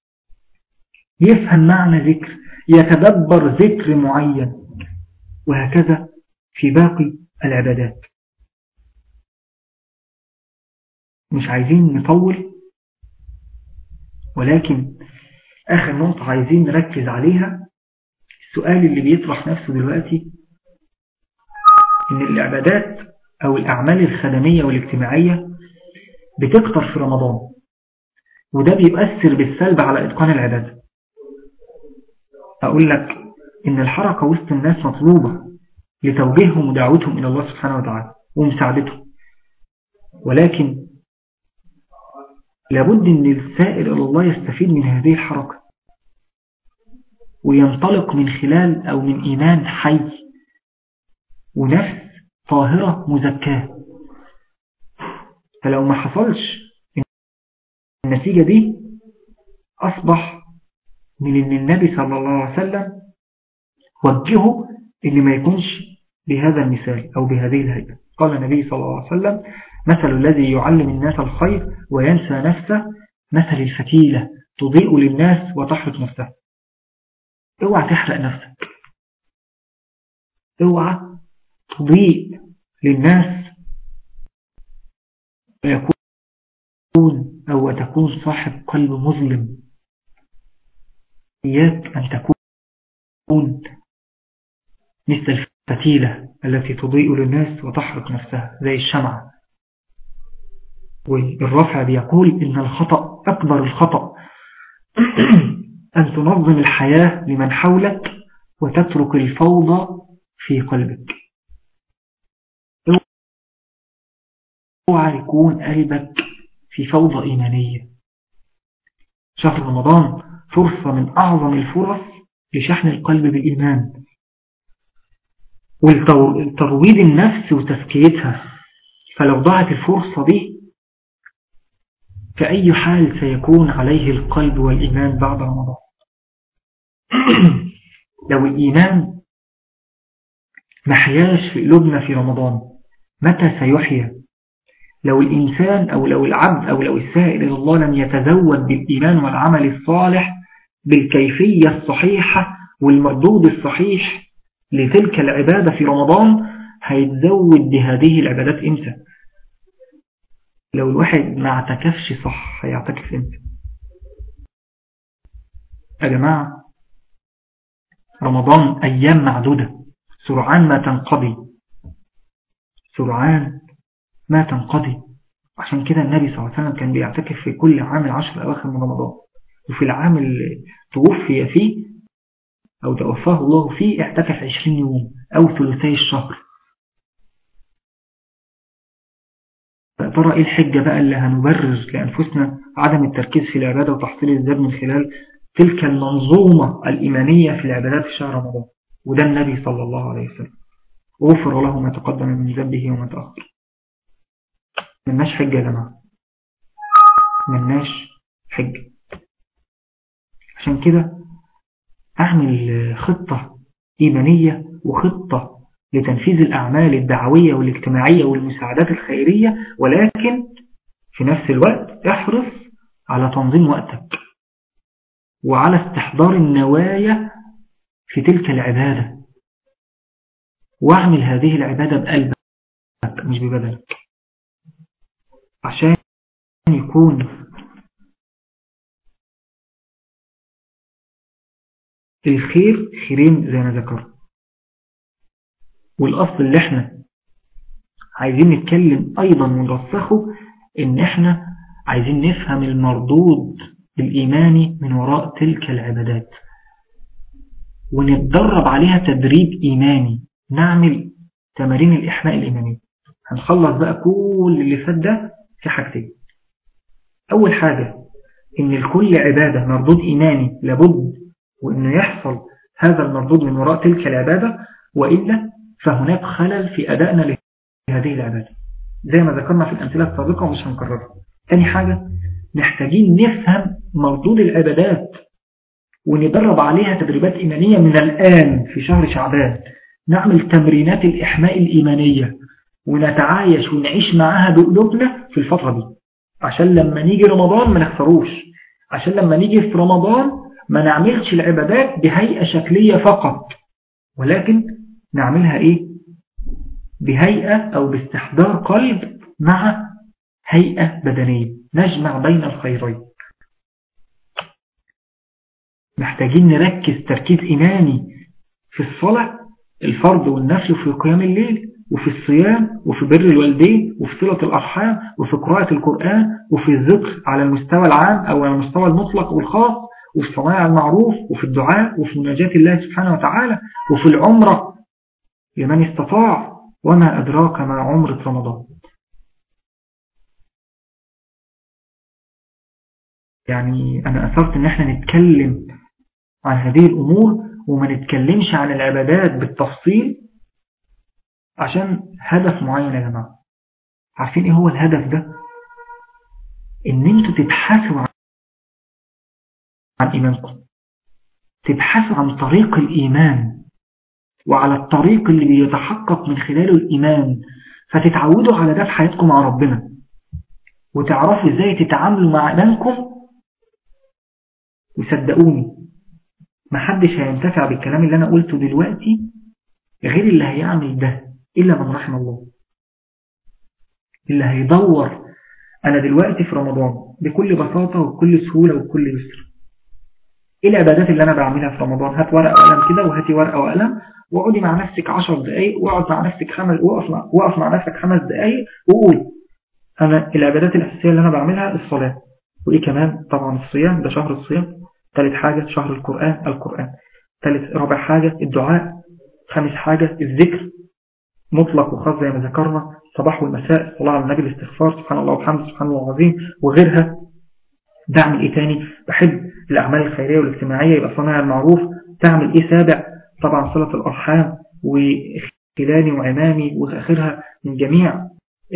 يفهم معنى ذكر، يتدبر ذكر معين، وهكذا في باقي العبادات. مش عايزين نطول، ولكن آخر نقطة عايزين نركز عليها، السؤال اللي بيطرح نفسه دلوقتي، إن العبادات أو الأعمال الخدمية والاجتماعية بتكتر في رمضان، وده بيؤثر بالسلب على إتقان العبادة. أقول لك إن الحركة وسط الناس مطلوبة لتوجيههم ودعوتهم إلى الله سبحانه وتعالى ومساعدتهم، ولكن لابد أن السائر إلى الله يستفيد من هذه الحركة وينطلق من خلال أو من إيمان حي ونفس طاهرة مزكاة. فلو ما حصلش النتيجة دي، أصبح من أن النبي صلى الله عليه وسلم وجهه اللي ما يكونش بهذا المثال أو بهذه الهيئة. قال النبي صلى الله عليه وسلم: مثل الذي يعلم الناس الخير وينسى نفسه مثل الفتيلة تضيء للناس وتحرق نفسها. اوعى تحرق نفسك، اوعى تضيء للناس ويكون أو تكون صاحب قلب مظلم. إياك أن تكون مثل الفتيلة التي تضيء للناس وتحرق نفسها زي الشمعة. والرافع بيقول إن الخطأ أكبر الخطأ أن تنظم الحياة لمن حولك وتترك الفوضى في قلبك. اوعى يكون قلبك في فوضى إيمانية. شهر رمضان فرصة من أعظم الفرص لشحن القلب بالإيمان والترويض النفس وتزكيتها. فلو ضاعت الفرصة دي، فأي حال سيكون عليه القلب والإيمان بعد رمضان؟ لو الإيمان محياش في قلوبنا في رمضان، متى سيحيا؟ لو الإنسان أو لو العبد أو لو السائل إلى الله لم يتزود بالإيمان والعمل الصالح بالكيفية الصحيحة والمردود الصحيح لتلك العبادة في رمضان، هيتزود بهذه العبادات إمتى؟ لو الواحد ما اعتكفش صح هيعتكف إمتى؟ يا جماعة، رمضان أيام معدودة، سرعان ما تنقضي، سرعان ما تنقضي. عشان كده النبي صلى الله عليه وسلم كان بيعتكف في كل عام 10 الأواخر من رمضان، وفي العام اللي توفي فيه أو توفاه الله فيه اعتكف 20 يوم أو ثلثي الشهر. ترى إيه الحجة بقى اللي هنبرر لأنفسنا عدم التركيز في العبادة وتحصيل الزاد من خلال تلك المنظومة الإيمانية في العبادات في شهر رمضان؟ وده النبي صلى الله عليه وسلم غفر له ما تقدم من ذنبه وما تأخر. مناش حجة يا جماعة، مناش حجة. عشان كده أعمل خطة إيمانية وخطة لتنفيذ الأعمال الدعوية والاجتماعية والمساعدات الخيرية، ولكن في نفس الوقت احرص على تنظيم وقتك وعلى استحضار النوايا في تلك العبادة، واعمل هذه العبادة بقلبك مش ببدنك، عشان يكون الخير خيرين زي ما ذكرت. والأصل اللي احنا عايزين نتكلم أيضا ونرسخه إن احنا عايزين نفهم المردود الإيماني من وراء تلك العبادات ونتدرب عليها تدريب إيماني، نعمل تمارين الإحماء الإيماني. هنخلص بقى كل اللي فات ده في حاجتين. أول حاجة إن لكل عبادة مردود إيماني لابد وإنه يحصل هذا المردود من وراء تلك العبادة، وإلا فهناك خلل في أدائنا لهذه العبادة زي ما ذكرنا في الأمثلة السابقة ومش هنكررها. ثاني حاجة محتاجين نفهم مردود العبادات وندرب عليها تدريبات إيمانية من الآن في شهر شعبان، نعمل تمرينات الإحماء الإيمانية ونتعايش ونعيش معها بقلوبنا في الفترة دي، عشان لما نيجي رمضان ما نخسروش، عشان لما نيجي في رمضان ما نعملش العبادات بهيئة شكلية فقط، ولكن نعملها إيه؟ بهيئة أو باستحضار قلب مع هيئة بدنية، نجمع بين الخيرين. محتاجين نركز تركيز إيماني في الصلاة الفرض والنفل وفي قيام الليل وفي الصيام وفي بر الوالدين وفي صلة الأرحام وفي قراءة القرآن وفي الذكر على المستوى العام أو على المستوى المطلق والخاص وفي صناعة المعروف وفي الدعاء وفي مناجاة الله سبحانه وتعالى وفي العمرة لمن استطاع، وما أدراك ما عمرة رمضان. يعني أنا أثرت أن احنا نتكلم عن هذه الأمور وما نتكلمش عن العبادات بالتفصيل عشان هدف معين يا جماعة. عارفين إيه هو الهدف ده؟ إن أنتوا تبحثوا عن إيمانكم، تبحثوا عن طريق الإيمان وعلى الطريق اللي بيتحقق من خلاله الإيمان، فتتعودوا على ده في حياتكم مع ربنا وتعرفوا إزاي تتعاملوا مع إيمانكم. وصدقوني محدش هينتفع بالكلام اللي أنا قلته دلوقتي غير اللي هيعمل ده إلا من رحم الله، اللي هيدور. أنا دلوقتي في رمضان بكل بساطة وبكل سهولة وبكل يسر، إيه العبادات اللي أنا بعملها في رمضان؟ هات ورقة وقلم كده، وهاتي ورقة وقلم وقعدي مع نفسك 10 دقايق، وقعد مع نفسك وقف مع نفسك 5 دقايق وقول أنا العبادات الأساسية اللي أنا بعملها الصلاة، وإيه كمان؟ طبعا الصيام، ده شهر الصيام. ثالث حاجة شهر القرآن. رابع حاجة الدعاء. خامس حاجة الذكر مطلق وخاص زي ما ذكرنا، صباح والمساء، الصلاة على النبي، الاستغفار، سبحان الله وبحمده، سبحان الله العظيم وغيرها. بعمل إيه تاني؟ بحب الأعمال الخيرية والاجتماعية، يبقى صناعة المعروف. تعمل إيه سابع؟ طبعا صلة الأرحام وخلاني وعمامي وآخرها من جميع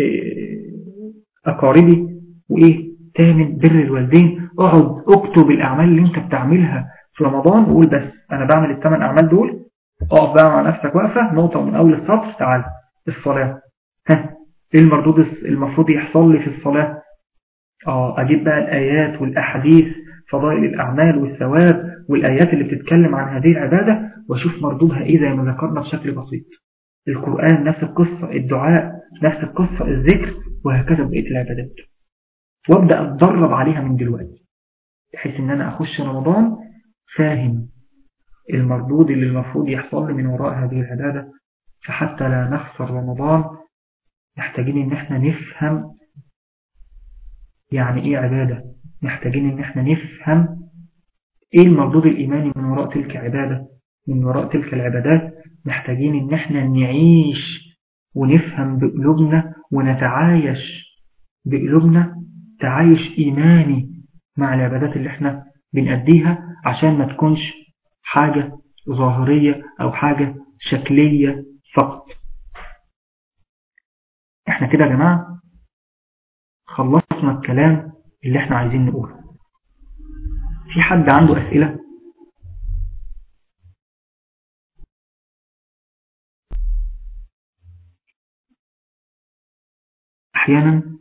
أقاربي. وإيه تامن؟ بر الوالدين. اقعد اكتب الأعمال اللي انت بتعملها في رمضان وقول بس أنا بعمل ال8 أعمال دول. اقف بقى مع نفسك وقفة نقطة من أول السطر. تعال الصلاة، ايه المردود المفروض يحصل لي في الصلاة؟ أجيب بقى الآيات والأحاديث فضائل الأعمال والثواب والآيات اللي بتتكلم عن هذه العبادة واشوف مردودها ايه زي ما ذكرنا بشكل بسيط. القرآن نفس القصة، الدعاء نفس القصة، الذكر، وهكذا بقية العبادات. وابدأ اتدرب عليها من دلوقتي بحيث ان انا اخش رمضان فاهم المردود اللي المفروض يحصل لي من وراء هذه العبادة، فحتى لا نخسر رمضان محتاجين ان احنا نفهم يعني ايه عبادة، محتاجين ان احنا نفهم ايه المردود الايماني من وراء تلك عبادة، من وراء تلك العبادات. محتاجين ان احنا نعيش ونفهم بقلوبنا ونتعايش بقلوبنا تعايش ايماني مع العبادات اللي احنا بنأديها، عشان ما تكونش حاجة ظاهرية او حاجة شكلية فقط. احنا كده يا جماعة خلصنا الكلام اللي احنا عايزين نقوله. في حد عنده أسئلة؟ أحيانا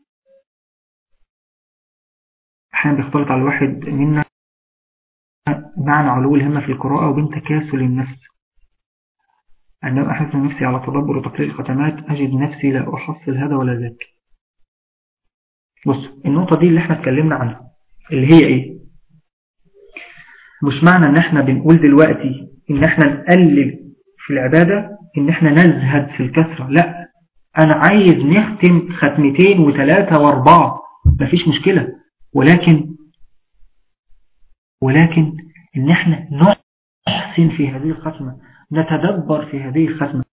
بيختلط على الواحد منا معنى علو الهمة في القراءة وبين تكاسل النفس. عندما أحس نفسي على تدبر وتقرير الختمات أجد نفسي لا أحصل هذا ولا ذاك. بص، النقطة دي اللي احنا اتكلمنا عنها اللي هي ايه؟ مش معنى ان احنا بنقول دلوقتي ان احنا نقلل في العبادة ان احنا نزهد في الكثرة. لا، انا عايز نختم ختمتين وثلاثة واربعة، مفيش مشكلة، ولكن ان احنا نحسن في هذه الختمة، نتدبر في هذه الختمة.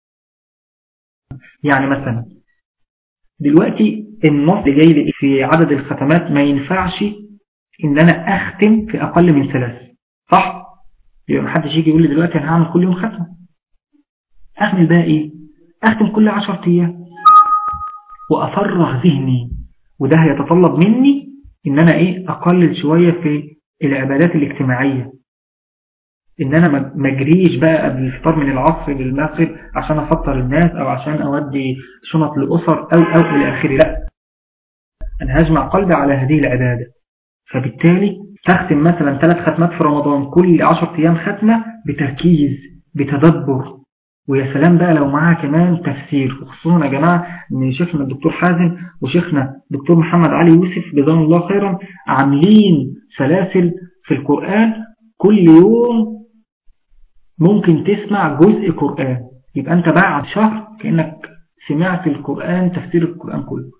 يعني مثلا دلوقتي النص اللي جاي لي في عدد الختمات ما ينفعش ان انا اختم في اقل من 3، صح؟ يبقى محدش يجي يقول لي دلوقتي انا هعمل كل يوم ختمة. اعمل بقى ايه؟ اختم كل 10 ايام وافرغ ذهني، وده هيتطلب مني ان انا ايه؟ اقلل شوية في العبادات الاجتماعية، ان انا ما اجريش بقى قبل الفطار من العصر للمغرب عشان افطر الناس او عشان اودي شنط لاسر او الى اخره. لا، انا هجمع قلبي على هذه العبادة. فبالتالي تختم مثلا 3 ختمات في رمضان، كل 10 ايام ختمة بتركيز بتدبر. ويا سلام بقى لو معاها كمان تفسير، وخصوصا يا جماعة ان شيخنا الدكتور حازم وشيخنا الدكتور محمد علي يوسف جزاهم الله خيرا عاملين سلاسل في القرآن، كل يوم ممكن تسمع جزء قرآن، يبقى انت بعد شهر كأنك سمعت القرآن، تفسير القرآن كله.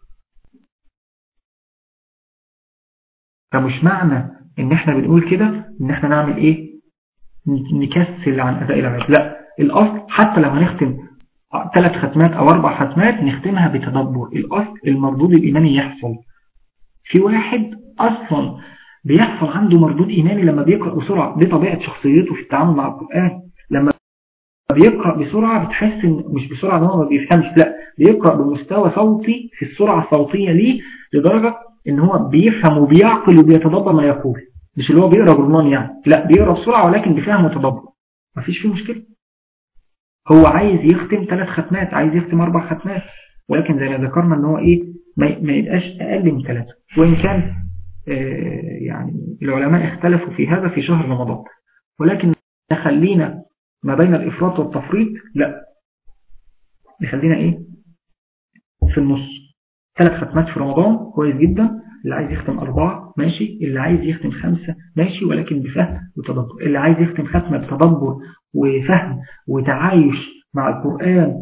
فمش معنى ان احنا بنقول كده ان احنا نعمل ايه؟ نكسل عن اداء العبادة. لا، الاصل حتى لو هنختم 3 ختمات او 4 ختمات نختمها بتدبر. الاصل المردود الايماني يحصل. في واحد اصلا بيحصل عنده مردود ايماني لما بيقرأ بسرعة، دي طبيعة شخصيته في التعامل مع القرآن. لما بيقرأ بسرعة بتحس ان مش بسرعة ان هو ما بيفهمش، لا، بيقرأ بمستوى صوتي في السرعة الصوتية ليه لدرجة ان هو بيفهم وبيعقل وبيتدبر ما يقول. مش اللي هو بيقرأ جرمان يعني، لا، بيقرأ بسرعة ولكن بيفهم وتدبر، مفيش فيه مشكلة. هو عايز يختم 3 ختمات، عايز يختم 4 ختمات، ولكن زي ما ذكرنا ان هو ايه؟ ما يبقاش اقل من 3. وان كان يعني العلماء اختلفوا في هذا في شهر رمضان، ولكن نخلينا ما بين الإفراط والتفريط، لا، نخلينا ايه؟ في النص. 3 ختمات في رمضان كويس جدا، اللي عايز يختم 4 ماشي، اللي عايز يختم 5 ماشي، ولكن بفهم وتدبر. اللي عايز يختم ختمة بتدبر وفهم وتعايش مع القرآن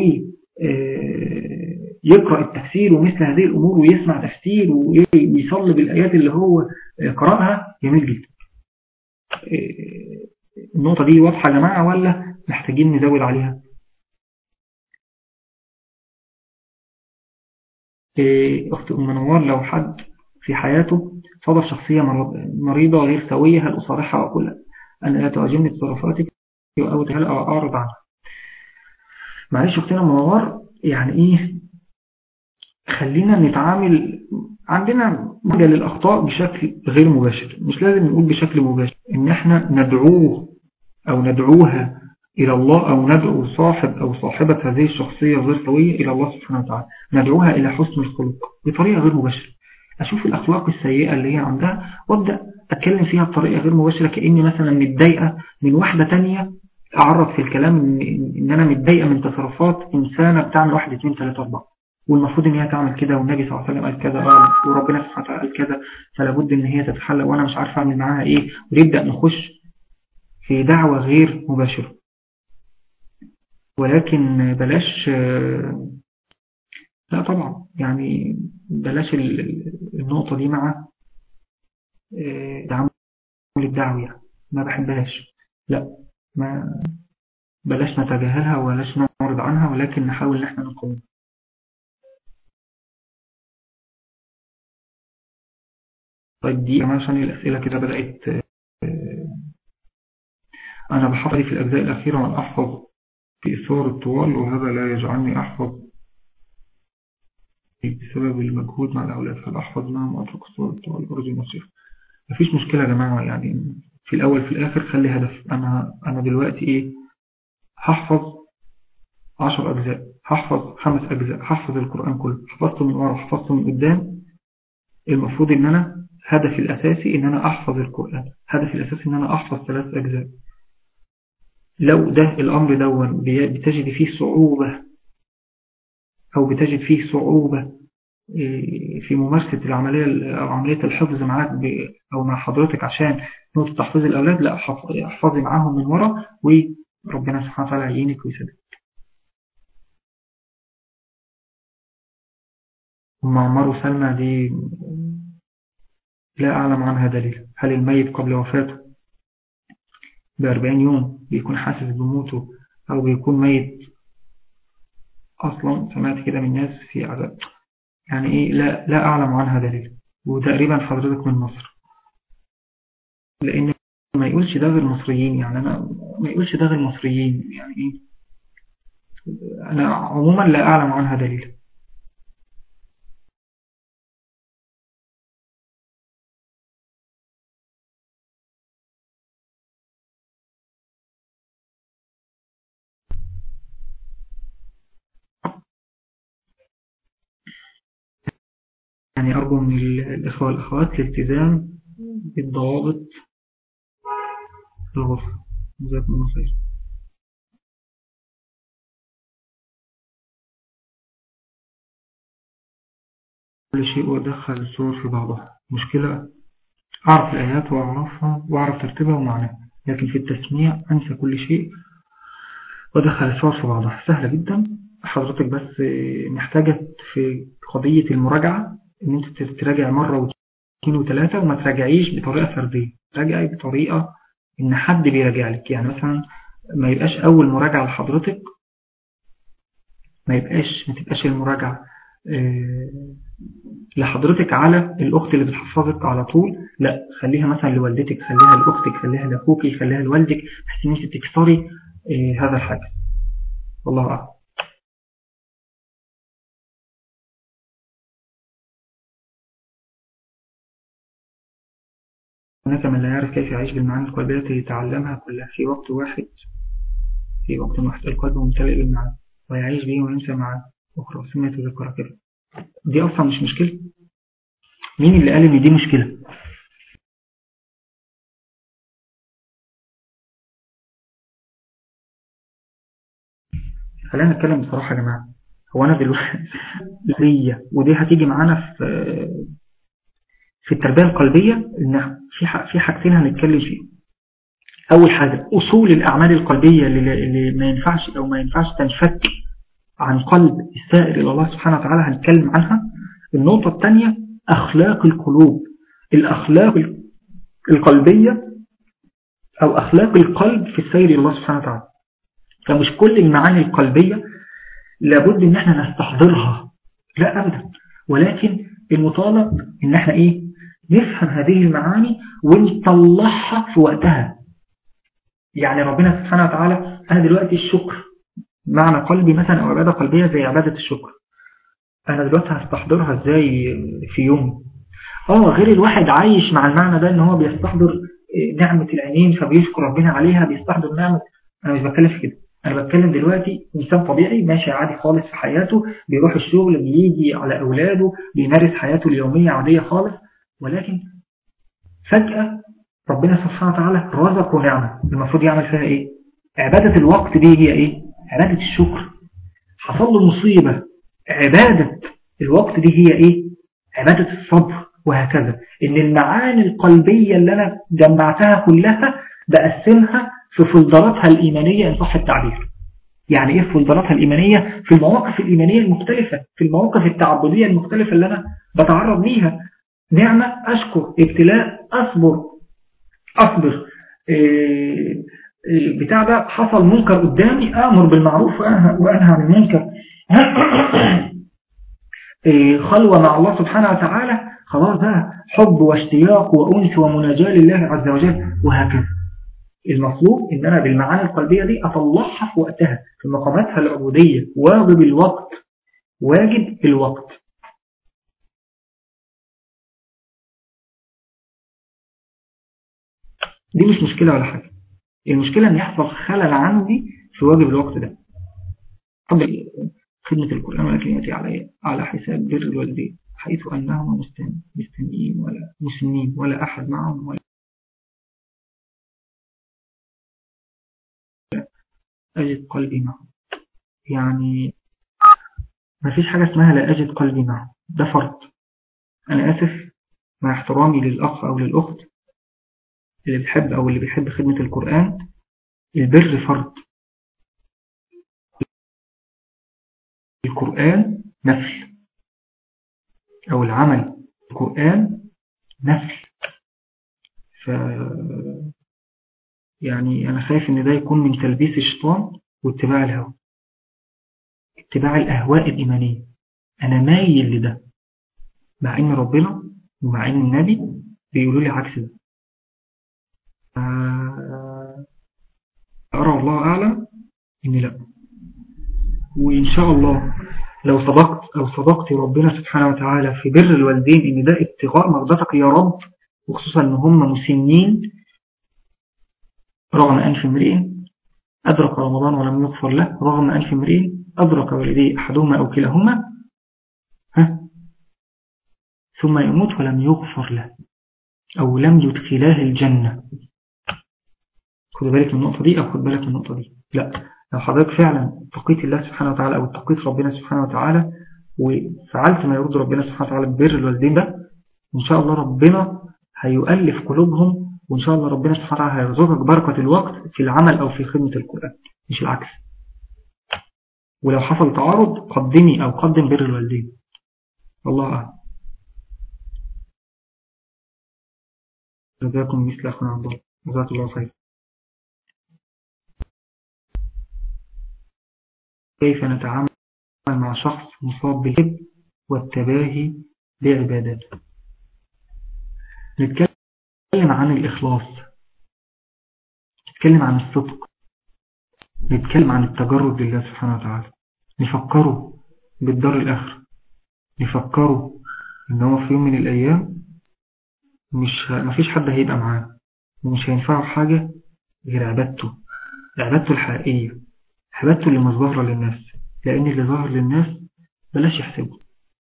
ويقرأ التفسير ومثل هذه الأمور ويسمع تفسير ويصلي بالآيات اللي هو قرأها، جميل جدا. النقطة دي واضحة يا جماعة ولا محتاجين نزود عليها؟ أخت أم نوار، لو حد في حياته صادف شخصية مريضة غير سوية، هل أصارحها وأقول أنا لا تعجبني تصرفاتك أو هل أعرض عنها؟ معلش أختنا أم نوار، يعني إيه؟ خلينا نتعامل، عندنا مجال للأخطاء بشكل غير مباشر، مش لازم نقول بشكل مباشر إن إحنا ندعوه أو ندعوها إلى الله، أو ندعو صاحب أو صاحبة هذه الشخصية غير سوية إلى الله سبحانه وتعالى، ندعوها إلى حسن الخلق بطريقة غير مباشرة. أشوف الأخلاق السيئة اللي هي عندها وأبدأ أتكلم فيها بطريقة غير مباشرة، كأني مثلا متضايقة من واحدة تانية، أعرض في الكلام إن أنا متضايقة من تصرفات إنسانة بتعمل 1 2 3 4، والمفروض إن هي تعمل كده، والنبي صلى الله عليه وسلم قال كذا، وربنا سبحانه وتعالى قال كذا، فلا بد إن هي تتحلى وأنا مش عارفة أعمل معاها إيه، ونبدأ نخش في دعوة غير مباشرة. ولكن بلاش لا طبعا، يعني بلاش النقطة دي مع تعامل الدعوة، يعني ما بحبهاش. لا، ما بلاش نتجاهلها ولاش نعرض عنها، ولكن نحاول ان احنا نقوم. طيب دي كمان عشان الأسئلة كده بدأت. أنا بحفظ في الأجزاء الأخيرة وأن أحفظ في الصور الطوال، وهذا لا يجعلني أحفظ بسبب المجهود مع الأولاد، فالأحفظ معهم وأترك الصور الطوال أرجو النصيحة. مفيش مشكلة يا جماعة، يعني في الأول في الآخر خلي هدف. أنا دلوقتي إيه، هحفظ 10 أجزاء، هحفظ 5 أجزاء، هحفظ القرآن كله، حفظته من ورا حفظته من قدام. المفروض إن أنا هدفي الأساسي إن أنا أحفظ القرآن، هدفي الأساسي إن أنا أحفظ 3 أجزاء. لو ده الأمر دون بتجد فيه صعوبة، أو بتجد فيه صعوبة في ممارسة العملية أو عملية الحفظ معاك أو مع حضرتك عشان نقطة تحفظ الأولاد، لا احفظي معاهم من ورا، وربنا سبحانه وتعالى يعينك ويسددك. أم عمار وسلمى دي لا أعلم عنها دليل. هل الميت قبل وفاته ب40 يوم بيكون حاسس بموته، أو بيكون ميت أصلا؟ سمعت كده من ناس في عذاب، يعني إيه، لا أعلم عنها دليل. وتقريبا حضرتك من مصر، لأن ما يقولش ده غير المصريين، يعني أنا ما يقولش ده غير المصريين، يعني إيه، أنا عموما لا أعلم عنها دليل. يعني أرجو من الإخوة والأخوات الالتزام بالضوابط الغرفة. جزاكم الله خير. كل شيء وأدخل الصور في بعضها، مشكلة أعرف الآيات وأعرفها وأعرف ترتيبها ومعناها، لكن في التسميع أنسى كل شيء وأدخل الصور في بعضها. سهلة جدا، حضرتك بس محتاجة في قضية المراجعة إن أنت تراجع مرة واثنين وثلاثة، وما تراجعيش بطريقة فردية، تراجعي بطريقة إن حد بيراجع لك. يعني مثلا ما يبقاش أول مراجعة لحضرتك، ما تبقاش المراجعة لحضرتك على الأخت اللي بتحفظك على طول، لا، خليها مثلا لوالدتك، خليها لأختك، خليها لأخوك، خليها لوالدك، بحيث إن أنت تكسري هذا الحاجز. والله أعلم. هناك من لا يعرف كيف يعيش بالمعاني القلبية يتعلمها كلها في وقت واحد، القلب ممتلئ بالمعاني ويعيش به وينسى معاني أخرى ثم يتذكرها كده. دي أصلا مش مشكلة. مين اللي قال إن دي مشكلة؟ خلينا نتكلم بصراحة يا جماعة. هو أنا دلوقتي ليا، ودي هتيجي معانا في التربية القلبية، إن في حاجتين هنتكلم فيه. أول حاجة أصول الأعمال القلبية اللي ما ينفعش تنفك عن قلب السائر إلى الله سبحانه وتعالى، هنتكلم عنها. النقطة الثانية أخلاق القلوب، الأخلاق القلبية أو أخلاق القلب في السير إلى الله سبحانه وتعالى. فمش كل المعاني القلبية لابد إن احنا نستحضرها، لا أبدا، ولكن المطالب إن احنا نفهم هذه المعاني ونطلعها في وقتها. يعني ربنا سبحانه وتعالى، أنا دلوقتي الشكر معنى قلبي مثلا أو عبادة قلبية زي عبادة الشكر، أنا دلوقتي هستحضرها إزاي في يوم؟ غير الواحد عايش مع المعنى ده، إن هو بيستحضر نعمة العينين فبيشكر ربنا عليها، بيستحضر نعمة. أنا مش بتكلم في كده، أنا بتكلم دلوقتي إنسان طبيعي ماشي عادي خالص في حياته، بيروح الشغل، بيجي على أولاده، بيمارس حياته اليومية عادية خالص، ولكن فجأة ربنا سبحانه وتعالى رزقه نعمة، المفروض يعمل فيها عبادة الوقت دي هي عبادة الشكر. حصل له مصيبة، عبادة الوقت دي هي عبادة الصبر، وهكذا. إن المعاني القلبية اللي أنا جمعتها كلها بقسمها في فلدراتها الإيمانية إن صح التعبير. يعني إيه فضلاتها الإيمانية؟ في المواقف الإيمانية المختلفة، في المواقف التعبدية المختلفة اللي أنا بتعرض ليها. نعمة أشكر، ابتلاء أصبر، بتاع ده حصل منكر قدامي أمر بالمعروف وأنهى عن المنكر، خلوة مع الله سبحانه وتعالى، خلاص ده حب واشتياق وأنس ومناجاة لله عز وجل، وهكذا. المطلوب إن أنا بالمعاني القلبية دي أطلعها في وقتها في مقاماتها العبودية. واجب الوقت دي مش مشكلة ولا حاجة. المشكلة أن يحصل خلل عندي في واجب الوقت ده. طب خدمة القرآن ولكن يأتي على حساب بر الوالدين، حيث أنهم مستنيين ولا مسنين ولا أحد معهم ولا أجد قلبي معهم. يعني ما فيش حاجة اسمها لا أجد قلبي معهم، ده فرض. أنا آسف مع احترامي للأخ أو للأخت اللي بيحب أو اللي بيحب خدمة القرآن، البر فرض، القرآن نفل، أو العمل القرآن نفل. يعني أنا خايف إن ده يكون من تلبيس الشيطان واتباع الهوى، اتباع الأهواء الإيمانية. أنا مايل لده مع إن ربنا ومع إن النبي بيقولوا لي عكس ده. أرى الله أعلم إن لا. وإن شاء الله لو صدقت ربنا سبحانه وتعالى في بر الوالدين إن ده ابتغاء مرضاتك يا رب، وخصوصا إن هم مسنين، رغم أنف امرئ أدرك رمضان ولم يغفر له، رغم أنف امرئ أدرك والديه أحدهما أو كلاهما ثم يموت ولم يغفر له أو لم يدخلاه الجنة. خد بالك من النقطة دي أو خد بالك من النقطة دي. لا، لو حضرتك فعلا اتقيت الله سبحانه وتعالى أو اتقيت ربنا سبحانه وتعالى وفعلت ما يرضي ربنا سبحانه وتعالى ببر الوالدين ده، إن شاء الله ربنا هيؤلف قلوبهم، وإن شاء الله ربنا سبحانه وتعالى هيرزقك بركة الوقت في العمل أو في خدمة القرآن، مش العكس. ولو حصل تعارض قدمي أو قدم بر الوالدين. الله أعلم. جزاكم مثل أخونا عبد الله، جزاك الله خير. كيف نتعامل مع شخص مصاب بالكبر والتباهي بعباداته؟ نتكلم عن الإخلاص، نتكلم عن الصدق، نتكلم عن التجرد لله سبحانه وتعالى، نفكروا بالدار الآخرة، نفكروا إن هو في يوم من الأيام مفيش حد هيبقى معاه ومش هينفعه حاجة غير عبادته الحقيقية، عبادته اللي مش ظاهرة للناس، لأن اللي ظاهر للناس بلاش يحسبه.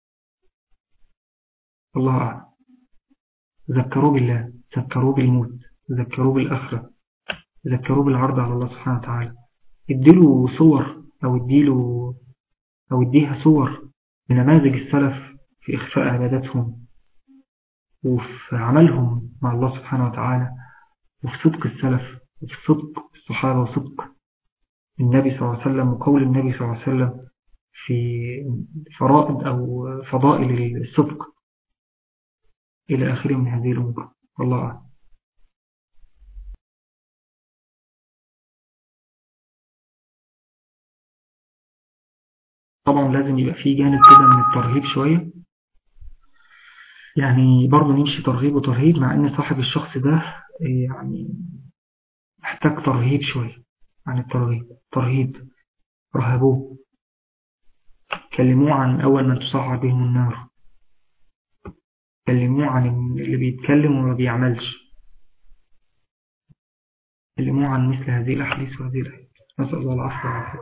الله أعلم. ذكروا بالله، ذكروا بالموت، ذكروا بالآخرة، ذكروا بالعرض على الله سبحانه وتعالى. اديله صور أو اديها صور بنماذج السلف في إخفاء عباداتهم وفي عملهم مع الله سبحانه وتعالى، وفي صدق السلف، وفي صدق الصحابة، وصدق النبي صلى الله عليه وسلم، وقول النبي صلى الله عليه وسلم في فرائض أو فضائل الصدق إلى آخره من هذه الأمور. والله أعلم. طبعا لازم يبقى فيه جانب كده من الترهيب شوية، يعني برضو نمشي ترهيب وترهيب، مع ان صاحب الشخص ده يعني محتاج ترهيب شوية عن ترهيب. رهبوه، كلموه عن أول من تصعد بهم النار، كلموه عن اللي بيتكلم وما بيعملش، كلموه عن مثل هذه الأحاديث وهذه الآيات. نسأل الله العفو والعافية.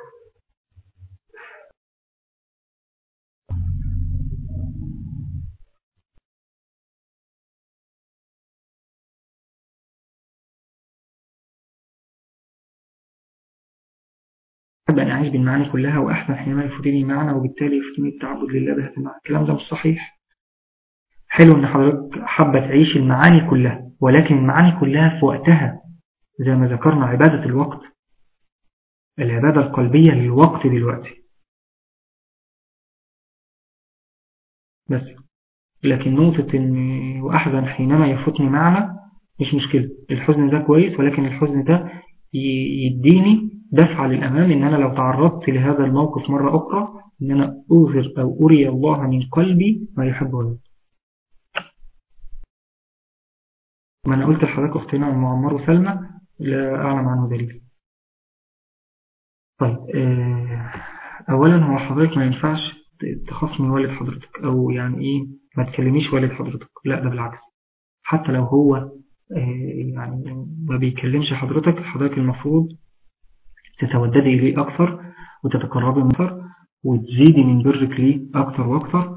أحب أن أعيش بالمعاني كلها، وأحسن حينما يفوتني معنى وبالتالي يفوتني التعبد لله بهذا المعنى. الكلام ده مش صحيح. حلو أن حضرتك حابة تعيش المعاني كلها، ولكن المعاني كلها في وقتها زي ما ذكرنا عبادة الوقت. العبادة القلبية للوقت دلوقتي بس. لكن نقطة إن وأحزن حينما يفوتني معنى مش مشكلة، الحزن ده كويس، ولكن الحزن ده يديني دفعة للأمام إن أنا لو تعرضت لهذا الموقف مرة أخرى إن أنا أظهر أو أري الله من قلبي ما يحبه الله. ما أنا قلت لحضرتك أختنا أم عمار وسلمى لا أعلم عنه دليل. طيب أولا هو حضرتك ما ينفعش تخصمي والد حضرتك أو يعني إيه ما تكلميش والد حضرتك، لا ده بالعكس. حتى لو هو يعني ما بيكلمش حضرتك المفروض تتوددي إليه أكثر وتتقربي أكثر وتزيدي من برك ليه أكثر وأكثر.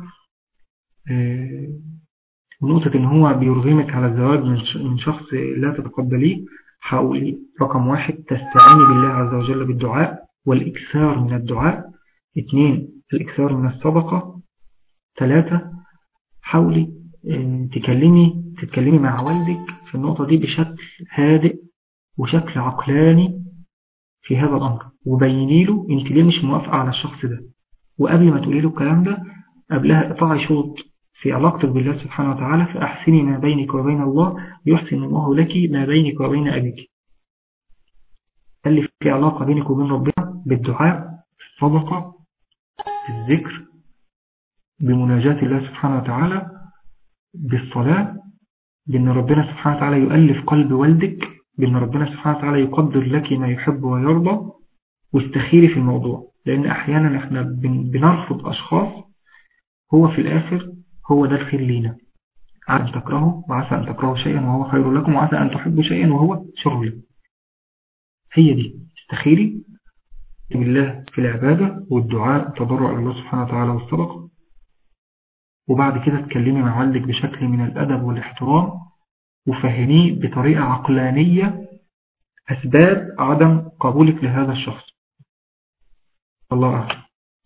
ونقطة إن هو بيرغمك على الزواج من شخص لا تتقبليه، حاولي رقم 1 تستعيني بالله عز وجل بالدعاء والإكثار من الدعاء. 2 الإكثار من الصدقة. 3 حاولي تتكلمي مع والدك في النقطة دي بشكل هادئ وشكل عقلاني في هذا الأمر، وبيني له انت ليه مش موافقة على الشخص ده. وقبل ما تقولي له الكلام ده قبلها اقطعي شوط في علاقتك بالله سبحانه وتعالى، فأحسني ما بينك وبين الله يحسن الله لك ما بينك وبين أبيك. اللي في علاقة بينك وبين ربنا بالدعاء، الصدقة، الذكر، بمناجاة الله سبحانه وتعالى، بالصلاة، بأن ربنا سبحانه وتعالى يؤلف قلب والدك، بأن ربنا سبحانه وتعالى يقدر لك ما يحب ويرضى. واستخيري في الموضوع، لأن أحيانا احنا بنرفض أشخاص هو في الآخر هو ده الخير لينا. عسى أن تكرهوا وعسى أن تكرهوا شيئا وهو خير لكم وعسى أن تحبوا شيئا وهو شر لكم. هي دي استخيري بالله في العبادة والدعاء والتضرع إلى الله سبحانه وتعالى والصدقة، وبعد كده تكلمي مع والدك بشكل من الأدب والاحترام وفهميه بطريقة عقلانية أسباب عدم قبولك لهذا الشخص. الله أعلم.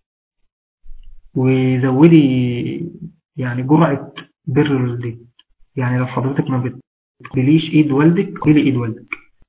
وزودي يعني جرعة بر والدك، يعني لو حضرتك ما بتقبليش ايد والدك قبلي ايد والدك.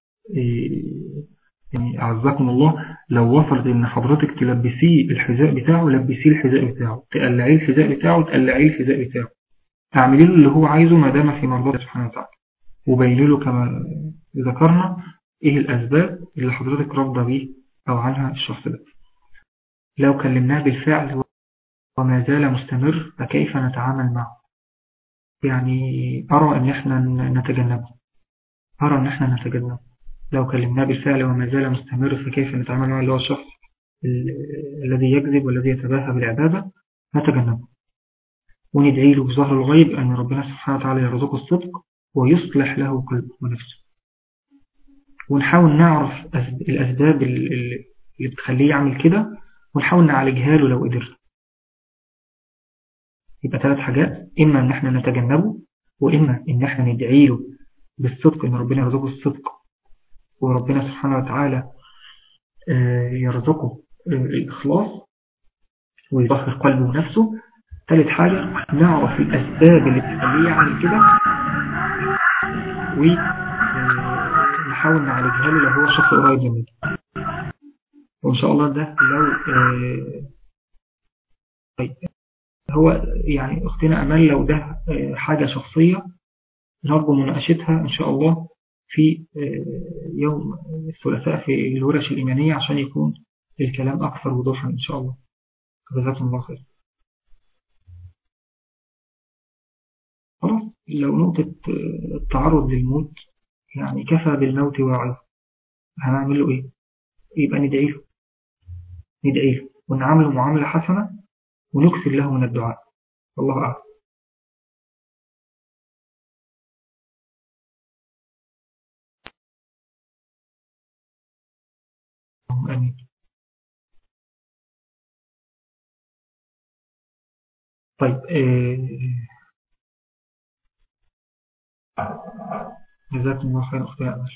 يعني أعزكم الله لو وصلت ان حضرتك تلبسيه الحذاء بتاعه لبسيه الحذاء بتاعه، تقلعيه الحذاء بتاعه تقلعيه الحذاء بتاعه، اعملي له اللي هو عايزه ما دام في مرضاه سبحانه وتعالى، وبين له كما ذكرنا ايه الاسباب اللي حضرتك راضى بيه او عنها الشخص ده. لو كلمناه بالفعل وما زال مستمر فكيف نتعامل معه؟ يعني أرى أن احنا نتجنبه. لو كلمناه بالفعل وما زال مستمر فكيف نتعامل معه؟ اللي هو الشخص الذي يكذب والذي يتباهى بالعبادة نتجنبه، وندعي له بظهر الغيب أن ربنا سبحانه وتعالى يرزقه الصدق ويصلح له قلبه ونفسه، ونحاول نعرف الأسباب اللي بتخليه يعمل كده ونحاول نعالجها له لو قدرنا. يبقى 3 حاجات، إما أن احنا نتجنبه، وإما أن احنا ندعي له بالصدق أن ربنا يرزقه الصدق وربنا سبحانه وتعالى يرزقه الإخلاص ويطهر قلبه ونفسه. 3 حاجة نعرف الأسباب اللي بتخليه يعمل كده ونحاول نعالجها له لو هو شخص قريب منه. وإن شاء الله ده لو طيب هو يعني أختنا أمال لو ده حاجة شخصية نرجو مناقشتها إن شاء الله في يوم الثلاثاء في الورش الإيمانية عشان يكون الكلام أكثر وضوحا إن شاء الله. جزاكم الله خير. خلاص لو نقطة التعرض للموت يعني كفى بالموت واعظ، هنعمل له إيه؟ يبقى ندعي له ونعامله معاملة حسنة ونكثر له من الدعاء. الله أعلم. آمين. طيب جزاكم الله خير أختي أمل.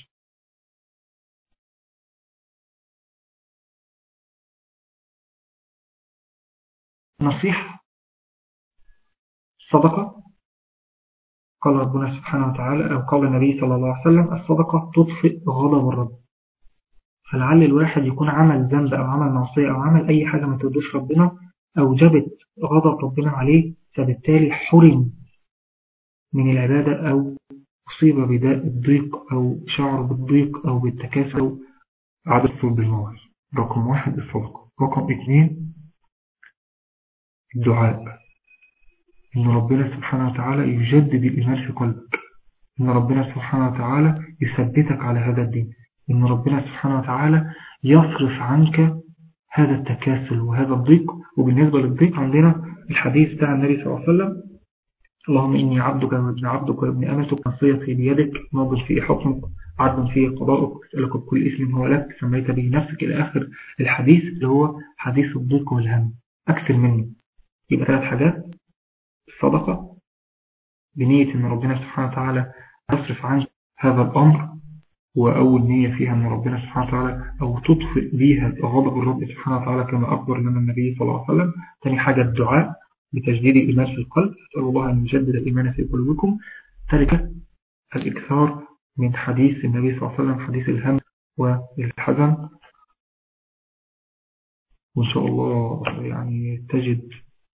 نصيحة الصدقة قال ربنا سبحانه وتعالى أو قال النبي صلى الله عليه وسلم الصدقة تطفئ غضب الرب. فلعل الواحد يكون عمل ذنب أو عمل معصية أو عمل أي حاجة ما ترضوش ربنا أوجبت غضب ربنا عليه، فبالتالي حرم من العبادة أو أصيب بداء الضيق أو شعر بالضيق أو بالتكاسل أو عدد صلب الموعظ. رقم 1 الصدقة. رقم 2 الدعاء، إن ربنا سبحانه وتعالى يجدد الإيمان في قلبك، إن ربنا سبحانه وتعالى يثبتك على هذا الدين، إن ربنا سبحانه وتعالى يصرف عنك هذا التكاسل وهذا الضيق. وبالنسبة للضيق عندنا الحديث بتاع النبي صلى الله عليه وسلم: اللهم إني عبدك وابن عبدك وابن أمتك نصيتي بيدك ماض في حكمك عدل في قضاءك أسألك بكل اسم هو لك سميت به نفسك، إلى آخر الحديث اللي هو حديث الضيق والهم. أكثر منه. يبقى 3 حاجات: الصدقة بنية إن ربنا سبحانه وتعالى يصرف عنك هذا الأمر، وأول نية فيها أن ربنا سبحانه وتعالى أو تطفئ بيها غضب الرب سبحانه وتعالى كما أخبر لنا النبي صلى الله عليه وسلم. ثاني حاجة الدعاء بتجديد الإيمان في القلب، أسأل الله أن يجدد الإيمان في قلوبكم. ثالثا الإكثار من حديث النبي صلى الله عليه وسلم، حديث الهم والحزن. وإن شاء الله يعني تجد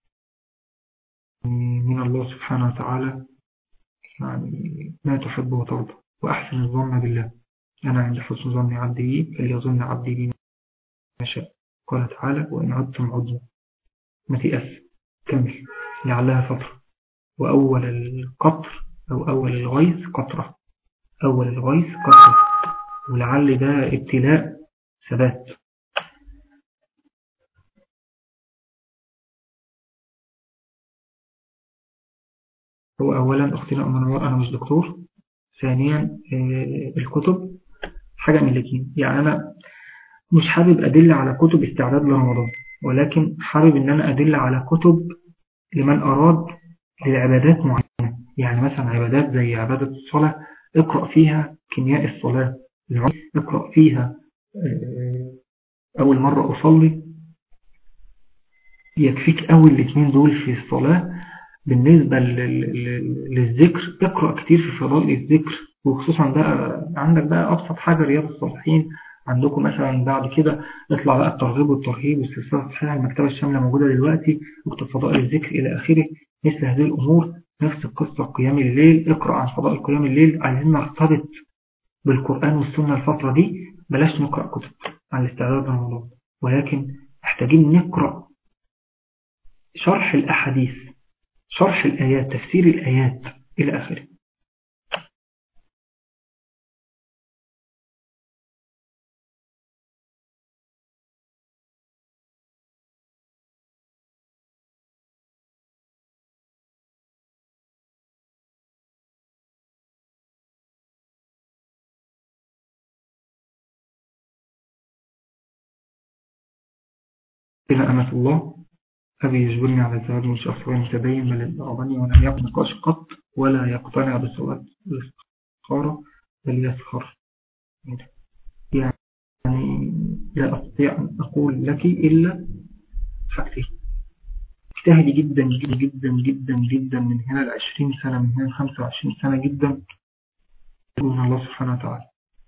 من الله سبحانه وتعالى يعني ما تحب وترضى. وأحسن الظن بالله، أنا عند حسن ظن عبدي بي فليظن عبدي بي ما شاء. قال تعالى: وإن عدتم عدنا. ما تيأس، كمل لعلها فترة. وأول القطر أو أول الغيث قطرة، أول الغيث قطرة، ولعل ده ابتلاء ثبات. هو أولا أختنا أم نوار أنا مش دكتور. ثانيا الكتب حاجة من الاثنين، يعني أنا مش حابب أدل على كتب استعداد لرمضان، ولكن حابب أن أنا أدل على كتب لمن أراد للعبادات معينة. يعني مثلا عبادات زي عبادة الصلاة اقرأ فيها كيمياء الصلاة، اقرأ فيها أول مرة أصلي، يكفيك أول الاثنين دول في الصلاة. بالنسبة للذكر اقرأ كتير في فضائل الذكر، وخصوصا بقى عندك بقى أبسط حاجة رياض الصالحين عندكم مثلا. بعد كده اطلع بقى الترغيب والترهيب والسلسلة الصحيحة، المكتبة الشاملة موجودة دلوقتي، واكتب فضائل الذكر إلى آخره. مثل هذه الأمور. نفس القصة قيام الليل، اقرأ عن فضائل قيام الليل. عايزين نرتبط بالقرآن والسنة الفترة دي، بلاش نقرأ كتب عن الاستعداد لرمضان، ولكن محتاجين نقرأ شرح الأحاديث، شرح الآيات، تفسير الآيات إلى آخره. إلى أمة الله أبي يجبرني على الزواج من شخص غير متدين بل يرغبني ولم يكن نقاش قط ولا يقتنع بصلاة الاستخارة بل يسخر. يعني لا أستطيع أن أقول لك إلا حاجتين: اجتهدي جدا جدا جدا جدا جدا من هنا 20 سنة، من هنا 25 سنة جدا من الله سبحانه وتعالى.